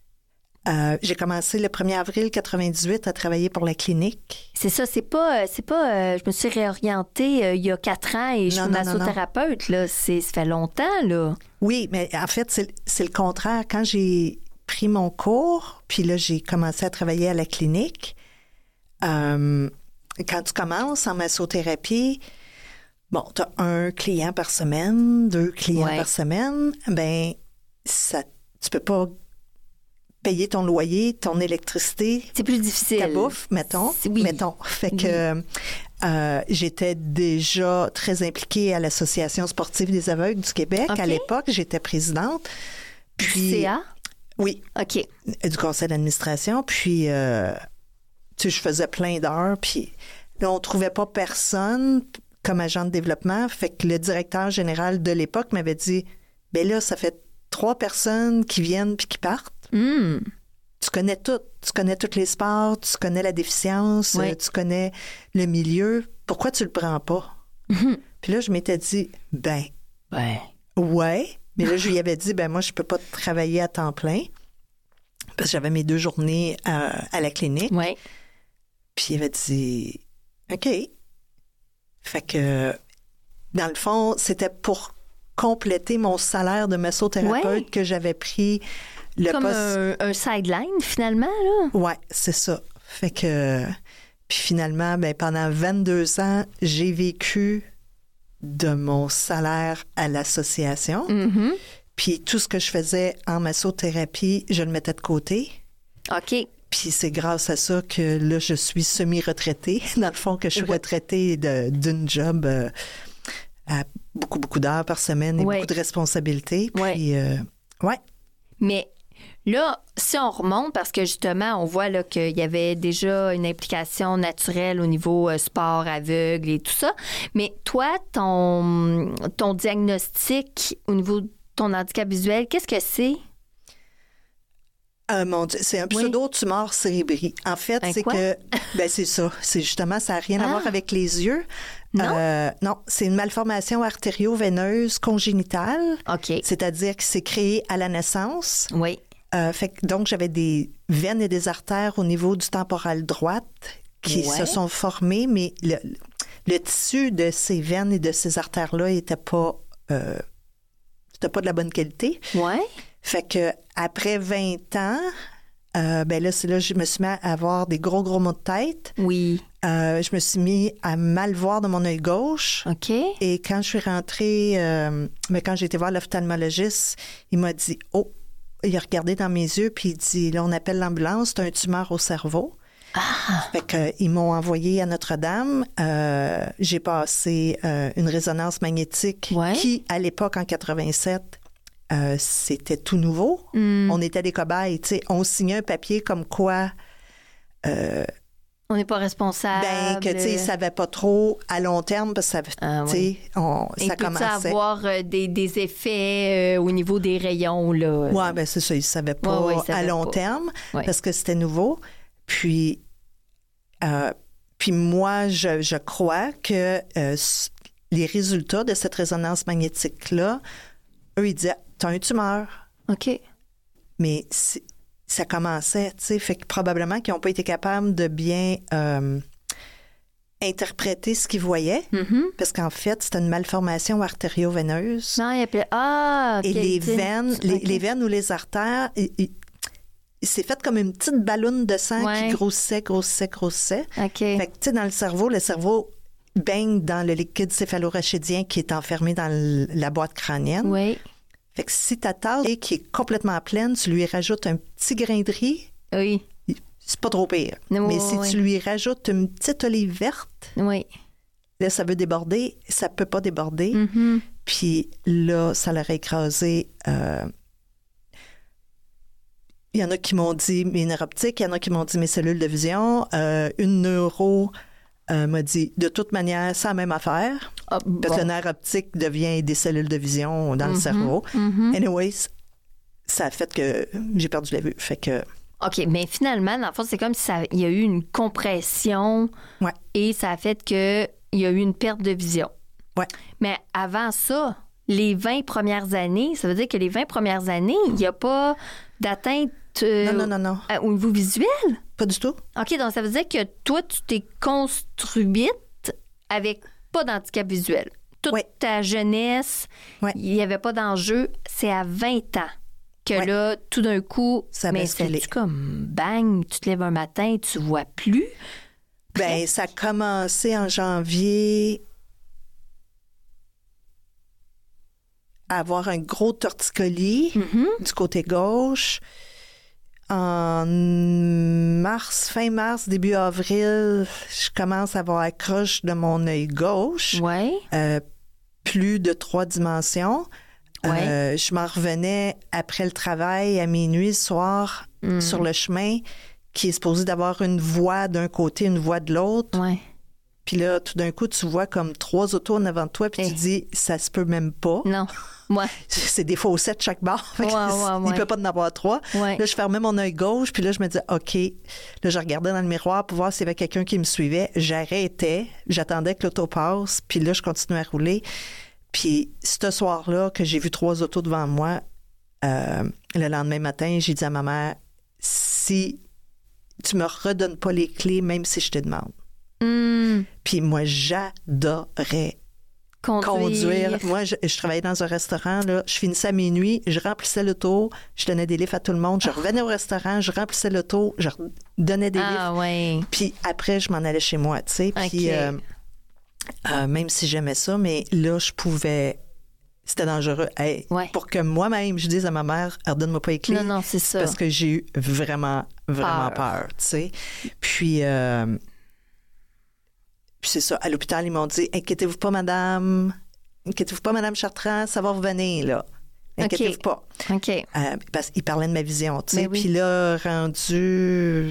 euh, j'ai commencé le premier avril quatre-vingt-dix-huit à travailler pour la clinique. C'est ça, c'est pas... c'est pas euh, je me suis réorientée euh, il y a quatre ans et je suis massothérapeute, là. C'est, ça fait longtemps, là. Oui, mais en fait, c'est, c'est le contraire. Quand j'ai pris mon cours, puis là, j'ai commencé à travailler à la clinique, euh, quand tu commences en massothérapie... Bon, tu as un client par semaine, deux clients ouais. par semaine, ben ça, tu peux pas payer ton loyer, ton électricité. C'est plus difficile. Ta bouffe, mettons. Oui. mettons. Fait oui. que euh, j'étais déjà très impliquée à l'Association sportive des aveugles du Québec. Okay. À l'époque, j'étais présidente. Puis, C A? Oui. OK. Du conseil d'administration. Puis... Euh, tu sais, je faisais plein d'heures, puis là, on trouvait pas personne comme agent de développement. Fait que le directeur général de l'époque m'avait dit, ben là, ça fait trois personnes qui viennent puis qui partent. Mm. Tu connais tout. Tu connais tous les sports, tu connais la déficience, Oui. euh, tu connais le milieu. Pourquoi tu le prends pas? Mhm. Puis là, je m'étais dit, ben, Ouais. ouais. Mais là, je lui avais dit, ben moi, je peux pas travailler à temps plein parce que j'avais mes deux journées à, à la clinique. Ouais. Puis il avait dit, OK. Fait que, dans le fond, c'était pour compléter mon salaire de massothérapeute Ouais. que j'avais pris le Comme poste. un, un sideline, finalement, là. Ouais, c'est ça. Fait que, puis finalement, ben, pendant vingt-deux ans, j'ai vécu de mon salaire à l'association. Mhm. Puis tout ce que je faisais en massothérapie, je le mettais de côté. OK. Puis c'est grâce à ça que là, je suis semi-retraitée. Dans le fond, que je suis retraitée de- d'une job euh, à beaucoup, beaucoup d'heures par semaine et Ouais. beaucoup de responsabilités. Puis, Ouais. euh, ouais. Mais là, si on remonte, parce que justement, on voit là, qu'il y avait déjà une implication naturelle au niveau euh, sport aveugle et tout ça. Mais toi, ton, ton diagnostic au niveau de ton handicap visuel, qu'est-ce que c'est? Euh, mon Dieu, c'est un Oui. pseudo-tumeur cérébri. En fait, Un c'est quoi? que, ben c'est ça. C'est justement, ça n'a rien à Ah. voir avec les yeux. Non? Euh, non, c'est une malformation artério-veineuse congénitale. OK. C'est-à-dire que c'est créé à la naissance. Oui. Euh, fait que donc, j'avais des veines et des artères au niveau du temporal droite qui Ouais. se sont formées, mais le, le tissu de ces veines et de ces artères-là n'était pas, euh, c'était pas de la bonne qualité. Ouais. Fait que après vingt ans, euh, ben là, c'est là que je me suis mis à avoir des gros, gros maux de tête. Oui. Euh, je me suis mis à mal voir de mon œil gauche. OK. Et quand je suis rentrée, euh, mais quand j'ai été voir l'ophtalmologiste, il m'a dit, oh, il a regardé dans mes yeux, puis il dit, là, on appelle l'ambulance, c'est un tumeur au cerveau. Ah. Fait que, euh, ils m'ont envoyé à Notre-Dame. Euh, j'ai passé euh, une résonance magnétique Ouais. qui, à l'époque, en quatre-vingt-sept, euh, c'était tout nouveau. Hmm. On était des cobayes, tu sais. On signait un papier comme quoi, euh, On n'est pas responsable. ben, que, tu sais, ils savaient pas trop à long terme, parce que ça, Ah, tu sais, on- Et ça peut-tu commençait. avoir euh, des, des effets euh, au niveau des rayons, là? Oui, ben c'est ça, ils ne savaient pas Ouais, ouais, ils à savaient long pas. terme Ouais. parce que c'était nouveau. Puis, euh, puis moi, je, je crois que euh, s- les résultats de cette résonance magnétique-là, eux, ils disaient, t'as un tumeur. OK. Mais c'est- ça commençait, tu sais, fait que probablement qu'ils n'ont pas été capables de bien euh, interpréter ce qu'ils voyaient, Mhm. parce qu'en fait, c'était une malformation artério-veineuse. Non, il appelait... Ah! Et ok, les tu sais, veines, tu- les, ok. les veines ou les artères, il, il- c'est fait comme une petite ballonne de sang Ouais. qui grossissait, grossissait, grossissait. OK. Fait que, tu sais, dans le cerveau, le cerveau baigne dans le liquide céphalorachidien qui est enfermé dans le- la boîte crânienne. Oui. Fait que si ta tasse est qui est complètement pleine, tu lui rajoutes un petit grain de riz, Oui. c'est pas trop pire. Non, Mais ouais, si ouais. tu lui rajoutes une petite olive verte, Oui. là, ça veut déborder, ça peut pas déborder. Mhm. Puis là, ça leur a écrasé. euh, Il y en a qui m'ont dit mes nerfs optiques, il y en a qui m'ont dit mes cellules de vision. Euh, une neuro euh, m'a dit, de toute manière, c'est la même affaire. Ah, Parce que bon. le nerf optique devient des cellules de vision dans le cerveau. Mhm. Anyways, ça a fait que j'ai perdu la vue. Fait que, OK, mais finalement, dans le fond, c'est comme si ça- il y a eu une compression ouais, et ça a fait qu'il y a eu une perte de vision. ouais. Mais avant ça, les vingt premières années, ça veut dire que les vingt premières années, il n'y a pas d'atteinte euh, Non, non, non, non. à- au niveau visuel? Pas du tout. OK, donc ça veut dire que toi, tu t'es construite avec pas d'handicap visuel. Toute Ouais. ta jeunesse, Ouais. il n'y avait pas d'enjeu. C'est à vingt ans que Ouais. là, tout d'un coup, Ça a mais basculé. c'est-tu comme bang, tu te lèves un matin, tu vois plus? Ben, ça a commencé en janvier à avoir un gros torticolis Mhm. du côté gauche. En mars, fin mars, début avril, je commence à avoir la croche de mon œil gauche, Ouais. euh, plus de trois dimensions. Ouais. Euh, je m'en revenais après le travail à minuit, le soir, Mm. sur le chemin. qui est supposé d'avoir une voie d'un côté, une voie de l'autre. Ouais. Puis là, tout d'un coup, tu vois comme trois autos en avant de toi, puis Hey. tu dis, ça se peut même pas. Non. Ouais. C'est des fossettes chaque barre. Fait que Ouais, ouais, il ouais. ne peut pas en avoir trois. Ouais. Là, je fermais mon œil gauche, puis là, je me disais, OK. Là, je regardais dans le miroir pour voir s'il y avait quelqu'un qui me suivait. J'arrêtais, j'attendais que l'auto passe, puis là, je continuais à rouler. Puis ce soir-là, que j'ai vu trois autos devant moi, euh, le lendemain matin, j'ai dit à ma mère, si tu me redonnes pas les clés, même si je te demande. Hum, Puis moi, j'adorais conduire. conduire. Moi, je, je travaillais dans un restaurant, là. Je finissais à minuit, je remplissais l'auto, je donnais des livres à tout le monde. Je revenais au restaurant, je remplissais l'auto, je donnais des livres. Ah, ouais. Puis après, je m'en allais chez moi, tu sais. Puis OK. euh, euh, même si j'aimais ça, mais là, je pouvais... C'était dangereux. Hey, Ouais. Pour que moi-même, je dise à ma mère, redonne-moi pas les clés. Non, non, c'est ça. Parce que j'ai eu vraiment, vraiment Peur. peur, tu sais. Puis... euh, Puis c'est ça, à l'hôpital, ils m'ont dit, inquiétez-vous pas, madame. Inquiétez-vous pas, madame Chartrand, ça va revenir, là. Inquiétez-vous OK. pas. OK. Euh, parce qu'ils parlaient de ma vision, tu sais. Mais oui. Puis là, rendu...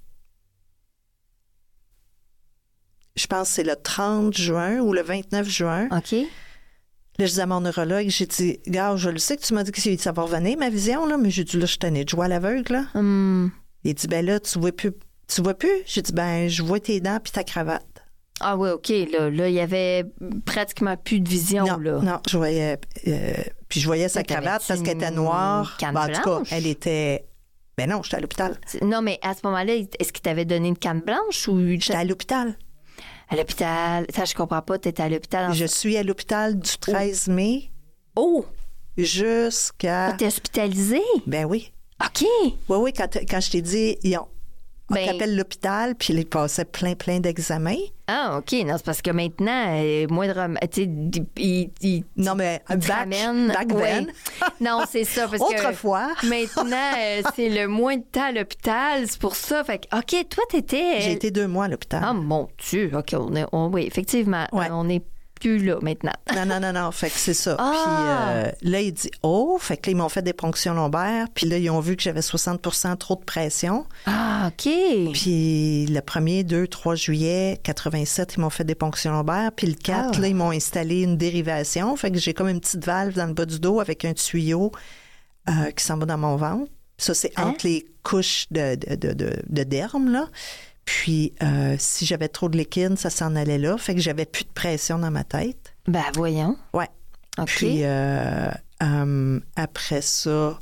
Je pense que c'est le trente juin ou le vingt-neuf juin. OK. Là, je disais à mon neurologue, j'ai dit, gars, je le sais que tu m'as dit que ça va revenir, ma vision, là, mais j'ai dit, là, je suis tannée de jouer à l'aveugle, là. Hum. Il dit, ben là, tu vois plus. Tu vois plus? J'ai dit, ben, je vois tes dents puis ta cravate. Ah oui, OK. Là, là, il y avait pratiquement plus de vision, Non, là. non, je voyais. euh, puis je voyais sa Mais cravate t'avais-tu parce qu'elle était une noire. canne Ben, en tout cas, blanche? elle était. Ben non, j'étais à l'hôpital. C'est- Non, mais à ce moment-là, est-ce qu'il t'avait donné une canne blanche ou J'étais à l'hôpital. à l'hôpital? Ça, je comprends pas. T'étais à l'hôpital. En... Je suis à l'hôpital du treize mai Oh! jusqu'à. T'es hospitalisé? Ben oui. OK. Oui, oui, quand, quand je t'ai dit, ils ont. On Ben- t'appelle l'hôpital, puis il passait plein, plein d'examens. Ah, OK. Non, c'est parce que maintenant, euh, moindre. Tu sais, il, il, Non, mais il te back, ramène. back Ouais. then. Non, c'est ça. Parce Autrefois. que maintenant, euh, c'est le moins de temps à l'hôpital. C'est pour ça. Fait que, OK, toi, t'étais. J'ai été deux mois à l'hôpital. Ah, mon Dieu. OK, on est. on- oui, effectivement. Ouais. On n'est plus là maintenant. Non, non, non, non. Fait que c'est ça. Ah! Puis euh, là, il dit oh. Fait que là, ils m'ont fait des ponctions lombaires. Puis là, ils ont vu que j'avais soixante pour cent trop de pression. Ah, OK. Puis le premier, deux, trois juillet quatre-vingt-sept, ils m'ont fait des ponctions lombaires. Puis le quatre, Ah. là, ils m'ont installé une dérivation. Fait que j'ai comme une petite valve dans le bas du dos avec un tuyau euh, qui s'en va dans mon ventre. Ça, c'est Hein? entre les couches de, de, de, de, de derme, là. Puis, euh, si j'avais trop de liquide, ça s'en allait là. Fait que j'avais plus de pression dans ma tête. Ben, voyons. Ouais. OK. Puis, euh, euh, après ça,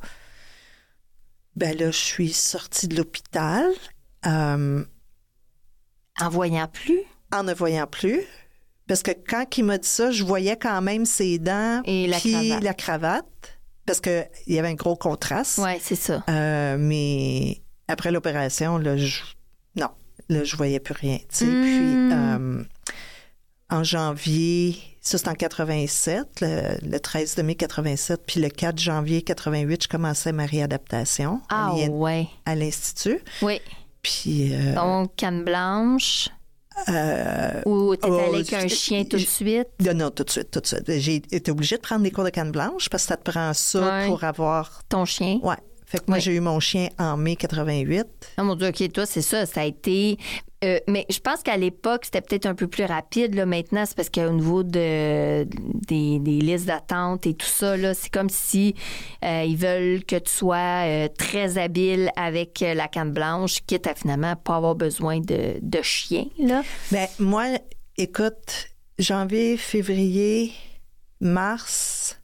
ben là, je suis sortie de l'hôpital euh, En voyant plus. en ne voyant plus. Parce que quand il m'a dit ça, je voyais quand même ses dents Et la puis cravate. la cravate. Parce qu'il y avait un gros contraste. Oui, c'est ça. Euh, mais après l'opération, là, je... non, là, je voyais plus rien. tu sais. Mm. Puis, euh, en janvier, ça, c'est en quatre-vingt-sept, le, le treize mai quatre-vingt-sept, puis le quatre janvier quatre-vingt-huit, je commençais ma réadaptation Ah, à l'I N- ouais. à l'Institut. Oui. Puis, euh, Donc, canne blanche. euh, Ou t'es oh, allé avec un je- chien tout de je- suite. non, non, tout de suite, tout de suite. J'ai été obligée de prendre des cours de canne blanche parce que ça te prend ça Ouais. pour avoir... Ton chien. Ouais. Fait que moi, Ouais. j'ai eu mon chien en mai quatre-vingt-huit. Ah mon Dieu, OK, toi, c'est ça, ça a été... euh, mais je pense qu'à l'époque, c'était peut-être un peu plus rapide. Là. Maintenant, c'est parce qu'au niveau de, des, des listes d'attente et tout ça, là, c'est comme si euh, ils veulent que tu sois euh, très habile avec euh, la canne blanche, quitte à finalement pas avoir besoin de, de chien. Là. Ben, moi, écoute, janvier, février, mars,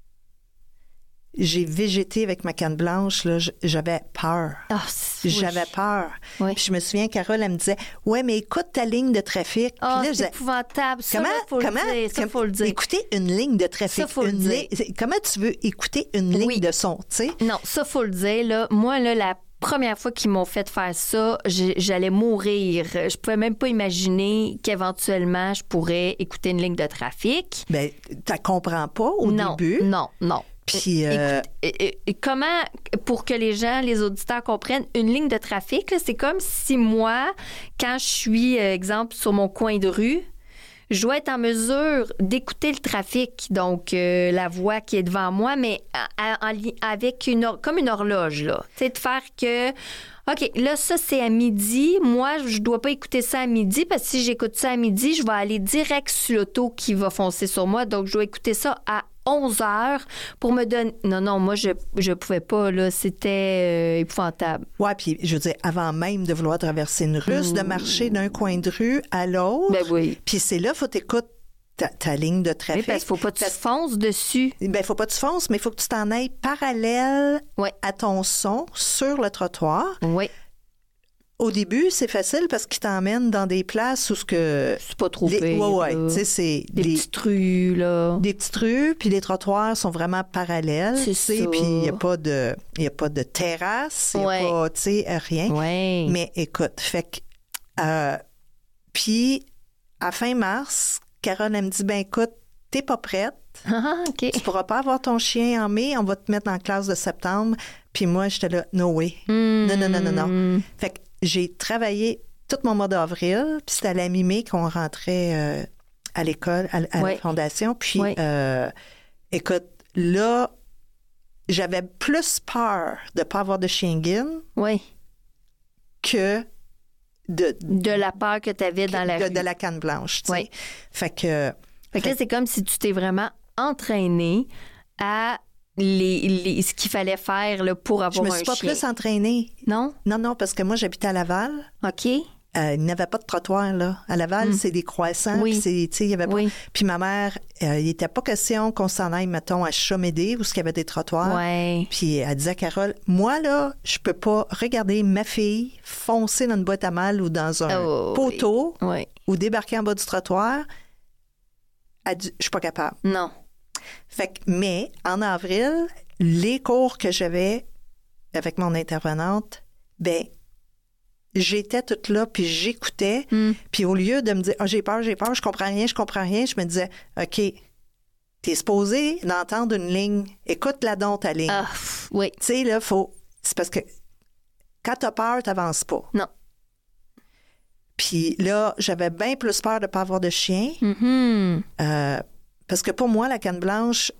j'ai végété avec ma canne blanche, là, j- j'avais peur. Ah, c'est- oui. J'avais peur. Oui. Puis je me souviens, Carole, elle me disait, ouais, mais écoute ta ligne de trafic. Ah, Puis là, je c'est disais, épouvantable. Ça, comment, là, faut comment, le dire. Ça, com- faut le dire. écouter une ligne de trafic. Ça, faut le une dire. ligne- c'est- comment tu veux écouter une ligne Oui. de son, tu sais? Non, ça, faut le dire. Là. Moi, là, la première fois qu'ils m'ont fait faire ça, j'ai- j'allais mourir. Je pouvais même pas imaginer qu'éventuellement, je pourrais écouter une ligne de trafic. Ben, tu comprends pas au non, début. non, non. Puis, euh, Écoute, euh, euh, comment, pour que les gens, les auditeurs comprennent, une ligne de trafic, là, c'est comme si moi, quand je suis, euh, exemple, sur mon coin de rue, je dois être en mesure d'écouter le trafic, donc euh, la voie qui est devant moi, mais à, à, avec une hor- comme une horloge, là. Tu sais, de faire que, OK, là, ça, c'est à midi. Moi, je dois pas écouter ça à midi, parce que si j'écoute ça à midi, je vais aller direct sur l'auto qui va foncer sur moi, donc je dois écouter ça à onze heures pour me donner... Non, non, moi, je je pouvais pas, là. C'était euh, épouvantable. Ouais, puis je veux dire, avant même de vouloir traverser une rue, Mmh. de marcher d'un coin de rue à l'autre. Ben oui. Puis c'est là, il faut t'écouter ta, ta ligne de Oui, trafic. parce qu'il faut pas que tu Parce- fonces dessus. Ben, faut pas que tu fonces, mais il faut que tu t'en ailles parallèle Ouais. à ton son sur le trottoir. Oui, Au début, c'est facile parce qu'ils t'emmènent dans des places où ce que... c'est pas trop Les, pire, ouais, ouais. là. Tu sais, c'est Des les- petites rues, là. des petites rues, puis les trottoirs sont vraiment parallèles. C'est tu sais, ça. puis il n'y a pas de, il y a pas de terrasse, il n'y a Ouais. pas, tu sais, rien. Oui. Mais écoute, fait que, euh, puis à fin mars, Carole, elle me dit, ben écoute, t'es pas prête, Ah, OK. tu pourras pas avoir ton chien en mai, on va te mettre en classe de septembre. Puis moi, j'étais là, no way. Hmm. Non, non, non, non, non. Fait que j'ai travaillé tout mon mois d'avril, puis c'était à la mi-mai qu'on rentrait euh, à l'école, à, à Ouais. la fondation. Puis, Ouais. euh, écoute, là, j'avais plus peur de ne pas avoir de chien guine Oui. que de, De la peur que tu avais dans la de, rue. de la canne blanche. tu sais. Ouais. Fait que, Fait que là, c'est comme si tu t'es vraiment entraîné à les, les- ce qu'il fallait faire là, pour je avoir me un suis pas chien. plus entraînée. Non? Non, non, parce que moi, j'habitais à Laval. OK. Euh, il n'y avait pas de trottoir, là. À Laval, c'est des croissants. Oui. Puis, c'est- tu sais, il y avait pas... Oui. puis ma mère, euh, il n'était pas question qu'on s'en aille, mettons, à Chamédé, où il y avait des trottoirs. Ouais. Puis elle disait à Carole, moi, là, je peux pas regarder ma fille foncer dans une boîte à mal ou dans un Oh, poteau Oui. ou débarquer en bas du trottoir. Elle dit, je suis pas capable. Non. Fait que, mais en avril, les cours que j'avais avec mon intervenante, ben j'étais toute là, puis j'écoutais. Mm. Puis au lieu de me dire, ah, j'ai peur, j'ai peur, je comprends rien, je comprends rien, je me disais, OK, t'es supposé d'entendre une ligne. Écoute-la donc, ta ligne. Ah, pff, oui. Tu sais, là, faut. C'est parce que quand t'as peur, t'avances pas. Non. Puis là, j'avais bien plus peur de pas avoir de chien. Mhm. Euh, parce que pour moi, la canne blanche,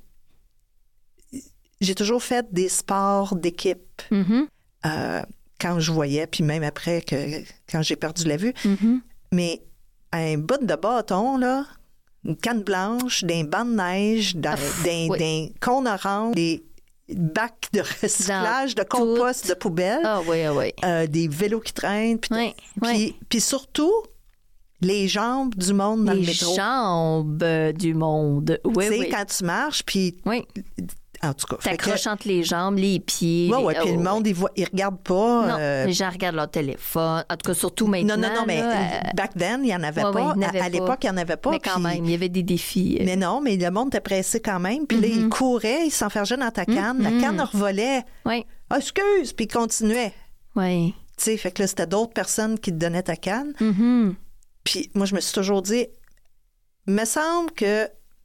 j'ai toujours fait des sports d'équipe. Mhm. Euh, quand je voyais, puis même après, que, quand j'ai perdu la vue. Mhm. Mais un bout de bâton, là, une canne blanche, des bancs de neige, d'un, Ah, d'un, oui. d'un cône orange, des bacs de recyclage, de compost, de poubelle, Ah oui, ah oui. euh, des vélos qui traînent, puis, Oui, puis, oui. puis surtout, les jambes du monde dans Les le métro. jambes euh, du monde. Oui, tu sais, oui. quand tu marches, puis Oui. en tout cas. fait que- T'accroches entre les jambes, les pieds. Ouais, les- ouais, puis oh, le monde, oui. il voit, il regarde pas. Non, euh, les gens regardent leur téléphone. En tout cas, surtout maintenant. non, non, non, mais là, euh, back then, il n'y en avait ouais, pas. ouais, il n'y en À- avait à, pas. l'époque, il n'y en avait pas. mais quand puis- même, il y avait des défis. euh. Mais non, mais le monde était pressé quand même. Puis là, il courait, il s'enfergeait dans ta canne. La canne revolait. Oui, Ah, excuse! Puis il continuait. oui. Tu sais, fait que là, c'était d'autres personnes qui te donnaient ta canne. Mhm. Puis moi, je me suis toujours dit, me semble que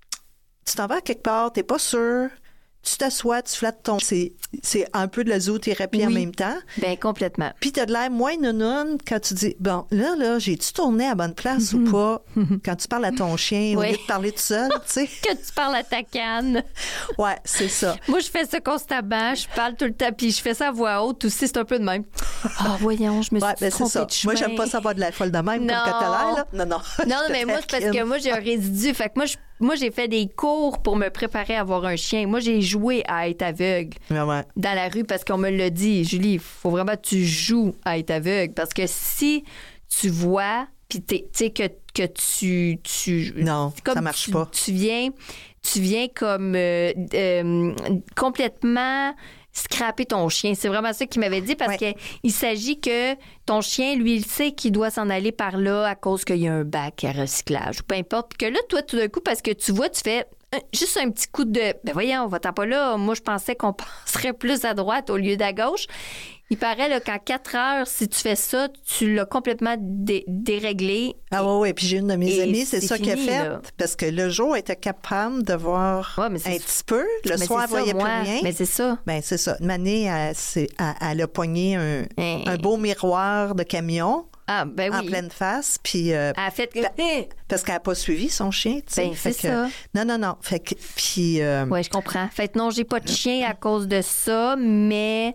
tu t'en vas à quelque part, t'es pas sûr, tu t'assois, tu flattes ton... C'est, c'est un peu de la zoothérapie en Oui. même temps. Ben complètement. Puis t'as de l'air moins nounoun quand tu dis, bon, là, là, j'ai-tu tourné à la bonne place ou pas? Quand tu parles à ton chien, au Oui. lieu de parler tout seul, tu sais. Que tu parles à ta canne. Ouais, c'est ça. Moi, je fais ça constamment. Je parle tout le temps. Puis je fais ça à voix haute aussi. C'est un peu de même. Ah, voyons, je me suis Ouais, ben c'est trompée ça. de chemin. Moi, j'aime pas savoir de la folle de même Non. comme que t'as l'air, là. Non, non. Non, Je te mais moi, c'est parce taquine. que moi, j'ai un résidu. Fait que moi, je- moi, j'ai fait des cours pour me préparer à avoir un chien. Moi, j'ai joué à être aveugle Ouais, ouais. dans la rue parce qu'on me l'a dit. Julie, il faut vraiment que tu joues à être aveugle parce que si tu vois, puis tu sais que, que tu, tu... Non, comme ça marche tu- pas. Tu viens, tu viens comme euh, euh, complètement scraper ton chien. C'est vraiment ça qu'il m'avait dit parce Ouais. qu'il s'agit que ton chien, lui, il sait qu'il doit s'en aller par là à cause qu'il y a un bac à recyclage ou peu importe. Puis que là, toi, tout d'un coup, parce que tu vois, tu fais euh, juste un petit coup de... Ben voyons, va-t'en pas là. Moi, je pensais qu'on passerait plus à droite au lieu d'à gauche. Il paraît là, qu'en quatre heures, si tu fais ça, tu l'as complètement dé- déréglé. Ah ouais, ouais. Puis j'ai une de mes Et amies, c'est c'est ça qu'elle a fini, fait. là. Parce que le jour, elle était capable de voir Ouais, mais c'est- un petit peu. Le Mais soir, elle c'est ça, voyait moi. plus rien. Mais c'est ça. Ben c'est ça. Une année, elle, c'est- elle- elle a pogné un, Hein. un beau miroir de camion. Ah, ben oui. En pleine face. Puis, euh, Elle a fait que... ben, parce qu'elle n'a pas suivi son chien, tu sais. Ben, c'est Fait que- ça. Non, non, non. Fait que, puis... euh, Oui, je comprends. Fait que non, j'ai pas de chien à cause de ça, mais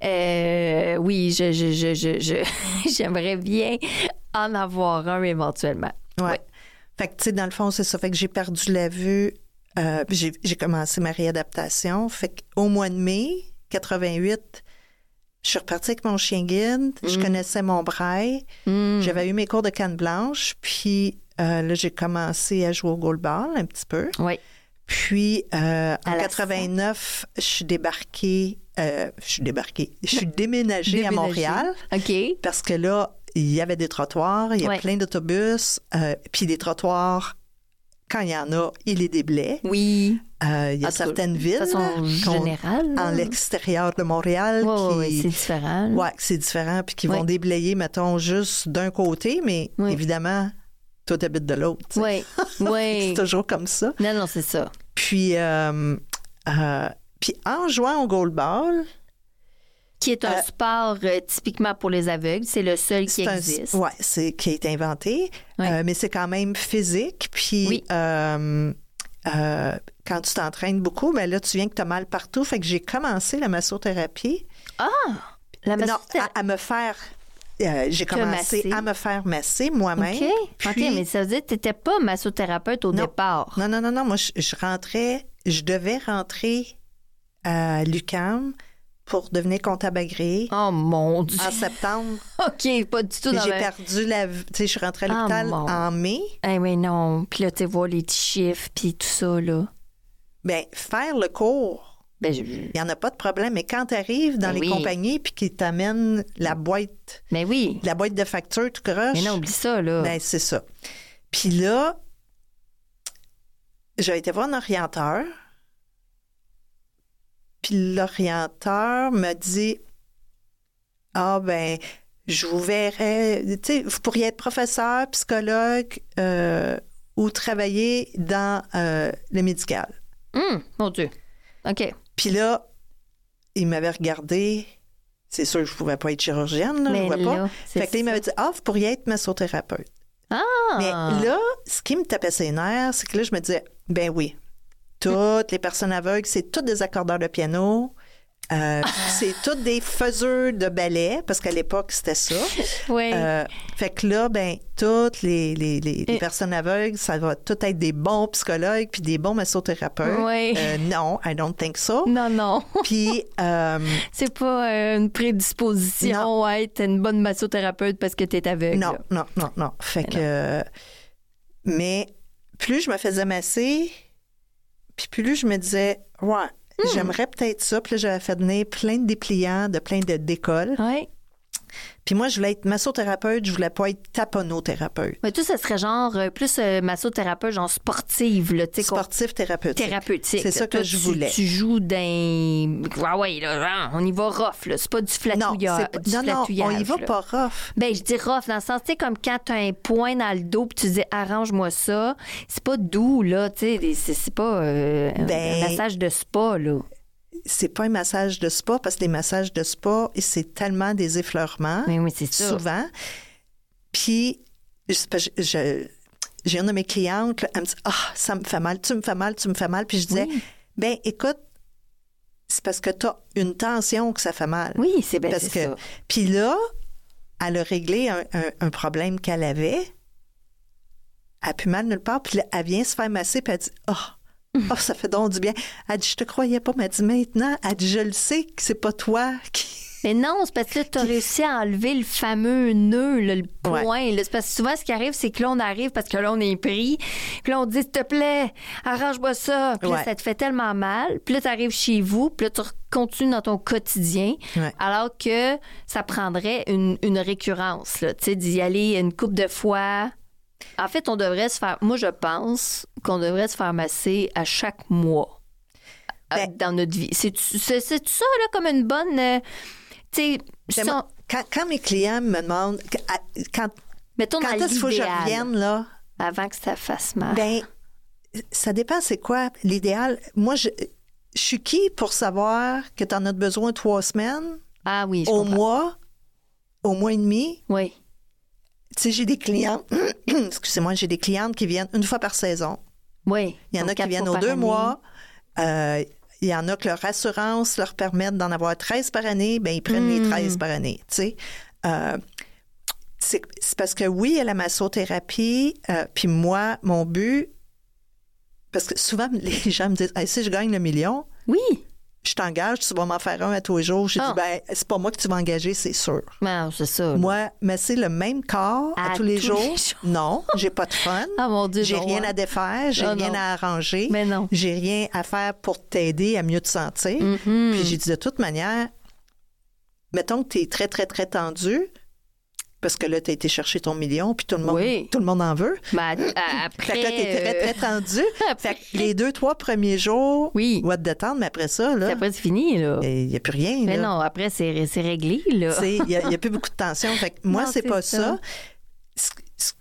euh, oui, je, je, je, je, je- j'aimerais bien en avoir un éventuellement. ouais. Ouais. Fait que, tu sais, dans le fond, c'est ça. Fait que j'ai perdu la vue. Euh, puis j'ai, j'ai commencé ma réadaptation. Fait qu'au mois de mai quatre-vingt-huit, je suis repartie avec mon chien guide. Je connaissais mon braille. Mm. J'avais eu mes cours de canne blanche. Puis euh, là, j'ai commencé à jouer au goalball un petit peu. Oui. Puis euh, À en la quatre-vingt-neuf, je suis débarquée. euh, je suis débarquée. Je suis déménagée à Déménagée. Montréal. OK. Parce que là, il y avait des trottoirs, il y a Ouais. plein d'autobus, euh, puis des trottoirs, quand il y en a, il les déblaye. Oui. Euh, il y a En tout cas, certaines de villes façon qu'on- générale, là. en l'extérieur de Montréal Oui, qui, oui, c'est différent. là. ouais, que c'est différent, puis qui Ouais. vont déblayer, mettons, juste d'un côté, mais Oui. évidemment, tout habite de l'autre. tu sais. Oui. Oui. C'est toujours comme ça. Non, non, c'est ça. Puis, euh, euh, puis en jouant au goalball, Qui est un Euh, sport euh, typiquement pour les aveugles. C'est le seul qui c'est un- existe. ouais, c'est qui a été inventé, Ouais. euh, mais c'est quand même physique. Puis Oui. euh, euh, quand tu t'entraînes beaucoup, ben là, tu viens que tu as mal partout. Fait que j'ai commencé la massothérapie. La non, massothéra- à, à me faire. euh, j'ai commencé masser. à me faire masser moi-même. OK. Puis- OK, mais ça veut dire que tu n'étais pas massothérapeute au Non. départ. Non, non, non, non. Moi, je, je rentrais, je devais rentrer à l'U Q A M pour devenir comptable agréé Oh mon Dieu. en septembre. OK, pas du tout Puis dans j'ai le... perdu la. Tu sais, je suis rentrée à Ah, l'hôpital mon. en mai. Eh mais non. Puis là, tu sais, voir les petits chiffres, puis tout ça, là. Bien, faire le cours, Ben, je... il n'y en a pas de problème. Mais quand tu arrives dans Ben les oui. compagnies puis qu'ils t'amènent la boîte, Mais oui. la boîte de facture, tu croches. Mais non, oublie ça, là. Ben, c'est ça. Puis là, j'ai été voir un orienteur. Puis l'orienteur me dit Ah, ben, je vous verrais. Tu sais, vous pourriez être professeur, psychologue euh, ou travailler dans euh, le médical. Hum, mon Dieu. OK. Puis là, il m'avait regardé. C'est sûr que je ne pouvais pas être chirurgienne, là, je Mais vois là, pas. c'est Fait que là, il ça. m'avait dit Ah, vous pourriez être massothérapeute. Ah! Mais là, ce qui me tapait ses nerfs, c'est que là, je me disais, ben oui, toutes les personnes aveugles, c'est tous des accordeurs de piano, euh, c'est toutes des faiseurs de ballet, parce qu'à l'époque, c'était ça. Oui. Euh, fait que là, ben, toutes les, les, les, les Et- personnes aveugles, ça va tout être des bons psychologues puis des bons massothérapeutes. Oui. Euh, non, I don't think so. Non, non. Puis, euh, C'est pas euh, une prédisposition à être une bonne massothérapeute parce que tu es aveugle. non, là. non, non, non. Fait Mais que. euh, mais plus je me faisais masser, puis plus je me disais, ouais, Hmm. j'aimerais peut-être ça. Puis là, j'avais fait venir plein de dépliants de plein de d'écoles. Oui. Puis moi, je voulais être massothérapeute, je voulais pas être taponothérapeute. Mais tout, ça serait genre euh, plus euh, massothérapeute, genre sportive, là, tu sais, qu'on- Sportif thérapeutique. thérapeutique. C'est là. ça que Toi, je tu- voulais. Tu joues d'un. Ah ouais, là, genre, on y va rough, là. C'est pas du Non, flatouillage. c'est pas- du non, non, on y flatouillage, va là. pas rough. Ben, je dis rough, dans le sens, tu sais, comme quand t'as un point dans le dos puis tu dis arrange-moi ça, c'est pas doux, là, tu sais, c'est c'est pas euh, un- Ben- un massage de spa, là. C'est pas un massage de spa parce que les massages de spa, c'est tellement des effleurements. Mais oui, c'est ça. Souvent. Puis, je- je- je- j'ai une de mes clientes, là, elle me dit Ah, ça me fait mal, tu me fais mal, tu me fais mal. Puis je disais Oui. Ben, écoute, c'est parce que tu as une tension que ça fait mal. Oui, c'est ben, Parce c'est que. ça. Puis là, elle a réglé un, un- un problème qu'elle avait. Elle a plus mal nulle part. Puis là, elle vient se faire masser, puis elle dit Ah, oh, ça fait donc du bien. Elle dit Je te croyais pas, mais elle dit Maintenant, elle dit Je le sais que c'est pas toi qui. Mais non, c'est parce que tu as réussi à enlever le fameux nœud, là, le point. Ouais. là. C'est parce que souvent, ce qui arrive, c'est que là, on arrive parce que là, on est pris. Puis là, on dit, s'il te plaît, arrange-moi ça. Puis là, Ouais. ça te fait tellement mal. Puis là, tu arrives chez vous. Puis là, tu continues dans ton quotidien. Ouais. Alors que ça prendrait une, une récurrence, là, tu sais, d'y aller une couple de fois. En fait, on devrait se faire... Moi, je pense qu'on devrait se faire masser à chaque mois euh, Ben- dans notre vie. C'est c'est- c'est ça, là, comme une bonne... euh, tu sais, Ben, ça- moi, Quand, quand mes clients me demandent quand, quand, mettons quand dans est-ce qu'il faut que je l'idéal, revienne, là, avant que ça fasse mal. ben, ça dépend c'est quoi l'idéal. Moi, je, je suis qui pour savoir que tu en as besoin trois semaines, ah oui, je au comprends. mois, au mois et demi? Oui. sais, j'ai des clientes, excusez-moi, j'ai des clientes qui viennent une fois par saison. Oui. Il y en a qui viennent aux deux année. mois. Euh, il y en a que leur assurance leur permet d'en avoir treize par année. Bien, ils prennent mmh. les treize par année, tu sais. Euh, c'est, c'est parce que oui, il y a la massothérapie. Euh, puis moi, mon but, parce que souvent, les gens me disent, hey, si je gagne le million, oui. je t'engage, tu vas m'en faire un à tous les jours. J'ai oh. dit, ben, c'est pas moi que tu vas engager, c'est sûr. Non, c'est ça. Moi, mais c'est le même corps à, à tous, les, tous jours. les jours. Non, j'ai pas de fun. Ah, mon Dieu, j'ai non, rien ouais. à défaire, j'ai non, rien non. à arranger. Mais non. J'ai rien à faire pour t'aider à mieux te sentir. Mm-hmm. Puis j'ai dit, de toute manière, mettons que tu es très, très, très tendu, parce que là, tu as été chercher ton million, puis tout le monde, oui. tout le monde en veut. Ben, après... Fait que là, tu es très, très tendu. Fait que les deux, trois premiers jours, oui. on va te détendre, mais après ça, là... Après, c'est fini, là. Il n'y a plus rien, mais là. non, après, c'est, c'est réglé, là. Il n'y a, a plus beaucoup de tension. Fait que moi, non, c'est, c'est pas ça. ça.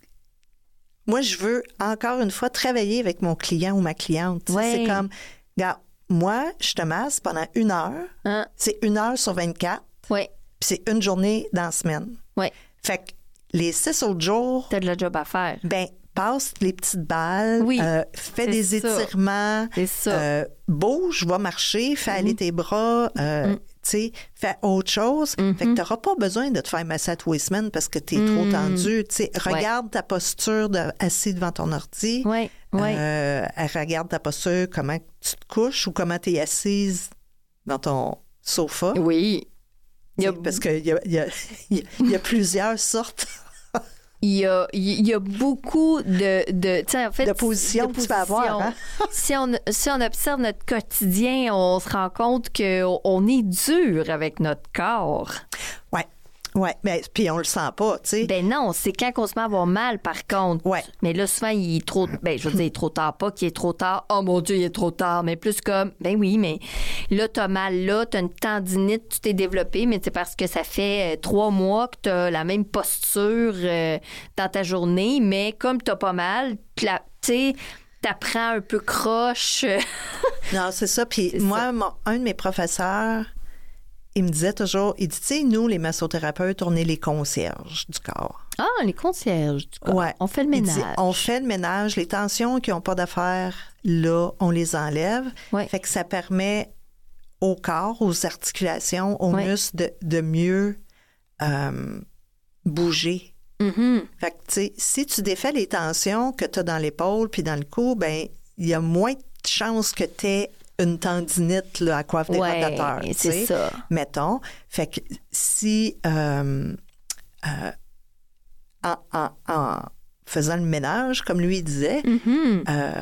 Moi, je veux, encore une fois, travailler avec mon client ou ma cliente. Ouais. C'est comme, regarde, moi, je te masse pendant une heure. Hein? C'est une heure sur vingt-quatre. Oui. Puis c'est une journée dans la semaine. Oui. Fait que les six autres jours... T'as de la job à faire. Ben, passe les petites balles. Oui. Euh, fais c'est des ça. étirements. C'est ça. Euh, bouge, va marcher, fais aller tes bras. Euh, mm. Tu sais, fais autre chose. Mm-hmm. Fait que t'auras pas besoin de te faire masser à tous les semaines parce que t'es mm. trop tendu. Tu sais, regarde ouais. ta posture de, assis devant ton ordi. Oui, oui. Euh, regarde ta posture, comment tu te couches ou comment t'es assise dans ton sofa. Oui. Il y a... Parce qu'il y a, il y, a, il y a plusieurs sortes. Il y a, il y a beaucoup de, de, en fait, de positions de que tu peux avoir. Hein? si, on, si on observe notre quotidien, on se rend compte qu'on est dur avec notre corps. Oui. Oui, mais puis on le sent pas, tu sais. Ben non, c'est quand on se met à avoir mal, par contre. Ouais. Mais là, souvent, il est trop... Ben, je veux dire, il est trop tard. Pas qu'il est trop tard. Oh mon Dieu, il est trop tard. Mais plus comme, ben oui, mais là, t'as mal là, t'as une tendinite, tu t'es développé, mais c'est parce que ça fait euh, trois mois que t'as la même posture euh, dans ta journée, mais comme t'as pas mal, tu sais... t'apprends un peu croche. Non, c'est ça. Puis c'est moi, ça. Mon, un de mes professeurs... Il me disait toujours, il dit, tu sais, nous, les massothérapeutes, on est les concierges du corps. Ah, les concierges du corps. Ouais. On fait le ménage. Il dit, on fait le ménage. Les tensions qui n'ont pas d'affaires, là, on les enlève. Ouais. Fait que ça permet au corps, aux articulations, aux ouais. muscles de, de mieux euh, bouger. Mm-hmm. Fait que, tu sais, si tu défais les tensions que tu as dans l'épaule puis dans le cou, ben il y a moins de chances que tu aies une tendinite là, à coiffe des ouais, rotateurs. C'est t'sais, ça. Mettons. Fait que si euh, euh, en, en, en faisant le ménage, comme lui disait, mm-hmm. euh,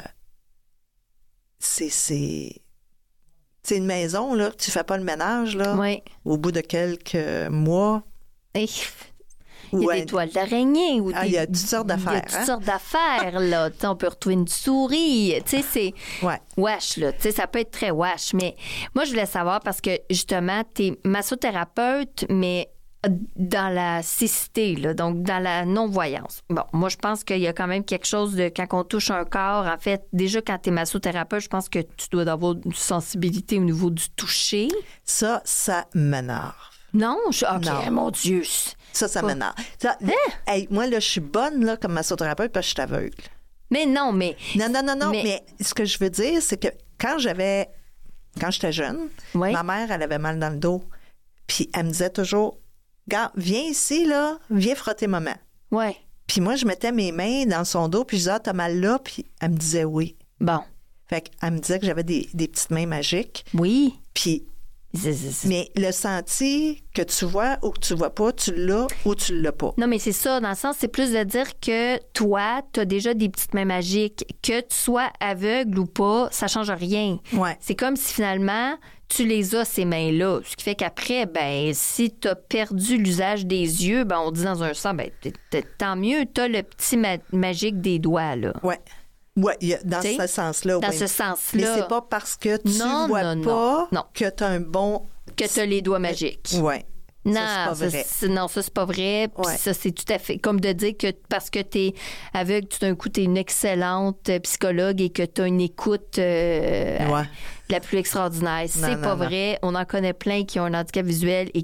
c'est, c'est, c'est une maison, là, que tu fais pas le ménage, là, ouais. au bout de quelques mois. Et... Il y a ouais. des toiles d'araignée. Ou ah, des, il y a toutes sortes d'affaires. Il y a toutes hein? sortes d'affaires, là. on peut retrouver une souris. Tu sais, c'est ouais. wash, là. Tu sais, ça peut être très wash. Mais moi, je voulais savoir parce que, justement, tu es massothérapeute, mais dans la cécité, là, donc dans la non-voyance. Bon, moi, je pense qu'il y a quand même quelque chose de... Quand on touche un corps, en fait, déjà, quand tu es massothérapeute, je pense que tu dois avoir une sensibilité au niveau du toucher. Ça, ça m'énerve. Non? Je... OK, non. Mon Dieu. Ça, ça m'énerve. Ça, hein? Hey, moi, là, je suis bonne là, comme massothérapeute parce que je suis aveugle. Mais non, mais... Non, non, non, non. Mais, mais ce que je veux dire, c'est que quand j'avais... Quand j'étais jeune, oui. ma mère, elle avait mal dans le dos. Puis elle me disait toujours, gars, viens ici, là, viens frotter maman. Ouais. Puis moi, je mettais mes mains dans son dos, puis je disais, ah, t'as mal là? Puis elle me disait oui. Bon. Fait qu'elle me disait que j'avais des, des petites mains magiques. Oui. Puis... C'est, c'est, c'est... Mais le senti que tu vois ou que tu vois pas, tu l'as ou tu l'as pas. Non, mais c'est ça. Dans le sens, c'est plus de dire que toi, tu as déjà des petites mains magiques. Que tu sois aveugle ou pas, ça change rien. Ouais. C'est comme si finalement, tu les as, ces mains-là. Ce qui fait qu'après, ben si tu as perdu l'usage des yeux, ben on dit dans un sens, ben t- t- tant mieux, tu as le petit ma- magique des doigts, là. Ouais. Oui, dans T'sais, ce sens-là. Dans oui. ce sens-là. Mais c'est pas parce que tu non, vois non, pas non. que tu as un bon... Que tu as les doigts magiques. Oui. Non, ça, c'est pas vrai. Ça, c'est, non, ça, c'est pas vrai. Puis ouais. ça, c'est tout à fait comme de dire que parce que tu es aveugle, tout d'un coup, tu es une excellente psychologue et que tu as une écoute euh, ouais. la plus extraordinaire. Non, c'est non, pas non. vrai. On en connaît plein qui ont un handicap visuel et qui ont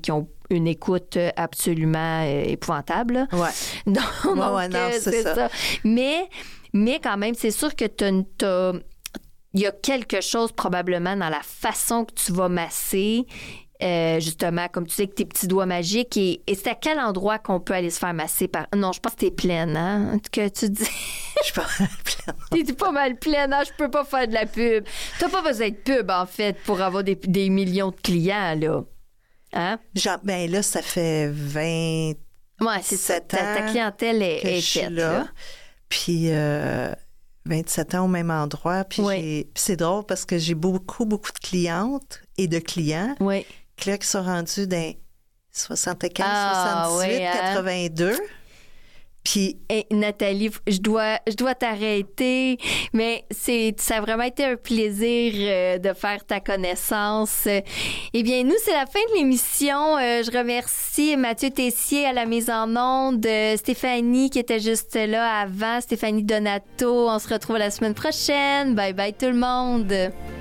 une écoute absolument euh, épouvantable. Là. Ouais. Donc, ouais, donc, ouais, non, euh, c'est, c'est ça. ça. Mais, mais quand même, c'est sûr que t'as, t'as, il y a quelque chose probablement dans la façon que tu vas masser. Euh, justement, comme tu sais, que tes petits doigts magiques. Et, et c'est à quel endroit qu'on peut aller se faire masser par... Non, je pense que t'es pleine, hein? Que tu dis... Je suis pas mal pleine. T'es pas mal pleine, hein? Je peux pas faire de la pub. T'as pas besoin de pub, en fait, pour avoir des, des millions de clients, là. Hein? Genre, ben là, ça fait vingt... Ouais, c'est ça. Ta, ta clientèle est, est faite, là. là. Puis... Euh... vingt-sept ans au même endroit. Puis, oui. j'ai... puis c'est drôle parce que j'ai beaucoup, beaucoup de clientes et de clients oui. qui, là, qui sont rendus dans soixante-quinze, ah, soixante-dix-huit, oui, hein? quatre-vingt-deux. Puis... Et Nathalie, je dois, je dois t'arrêter, mais c'est, ça a vraiment été un plaisir euh, de faire ta connaissance. Eh bien, nous, c'est la fin de l'émission. Euh, je remercie Mathieu Tessier à la mise en onde, euh, Stéphanie qui était juste là avant, Stéphanie Donato. On se retrouve la semaine prochaine. Bye bye tout le monde.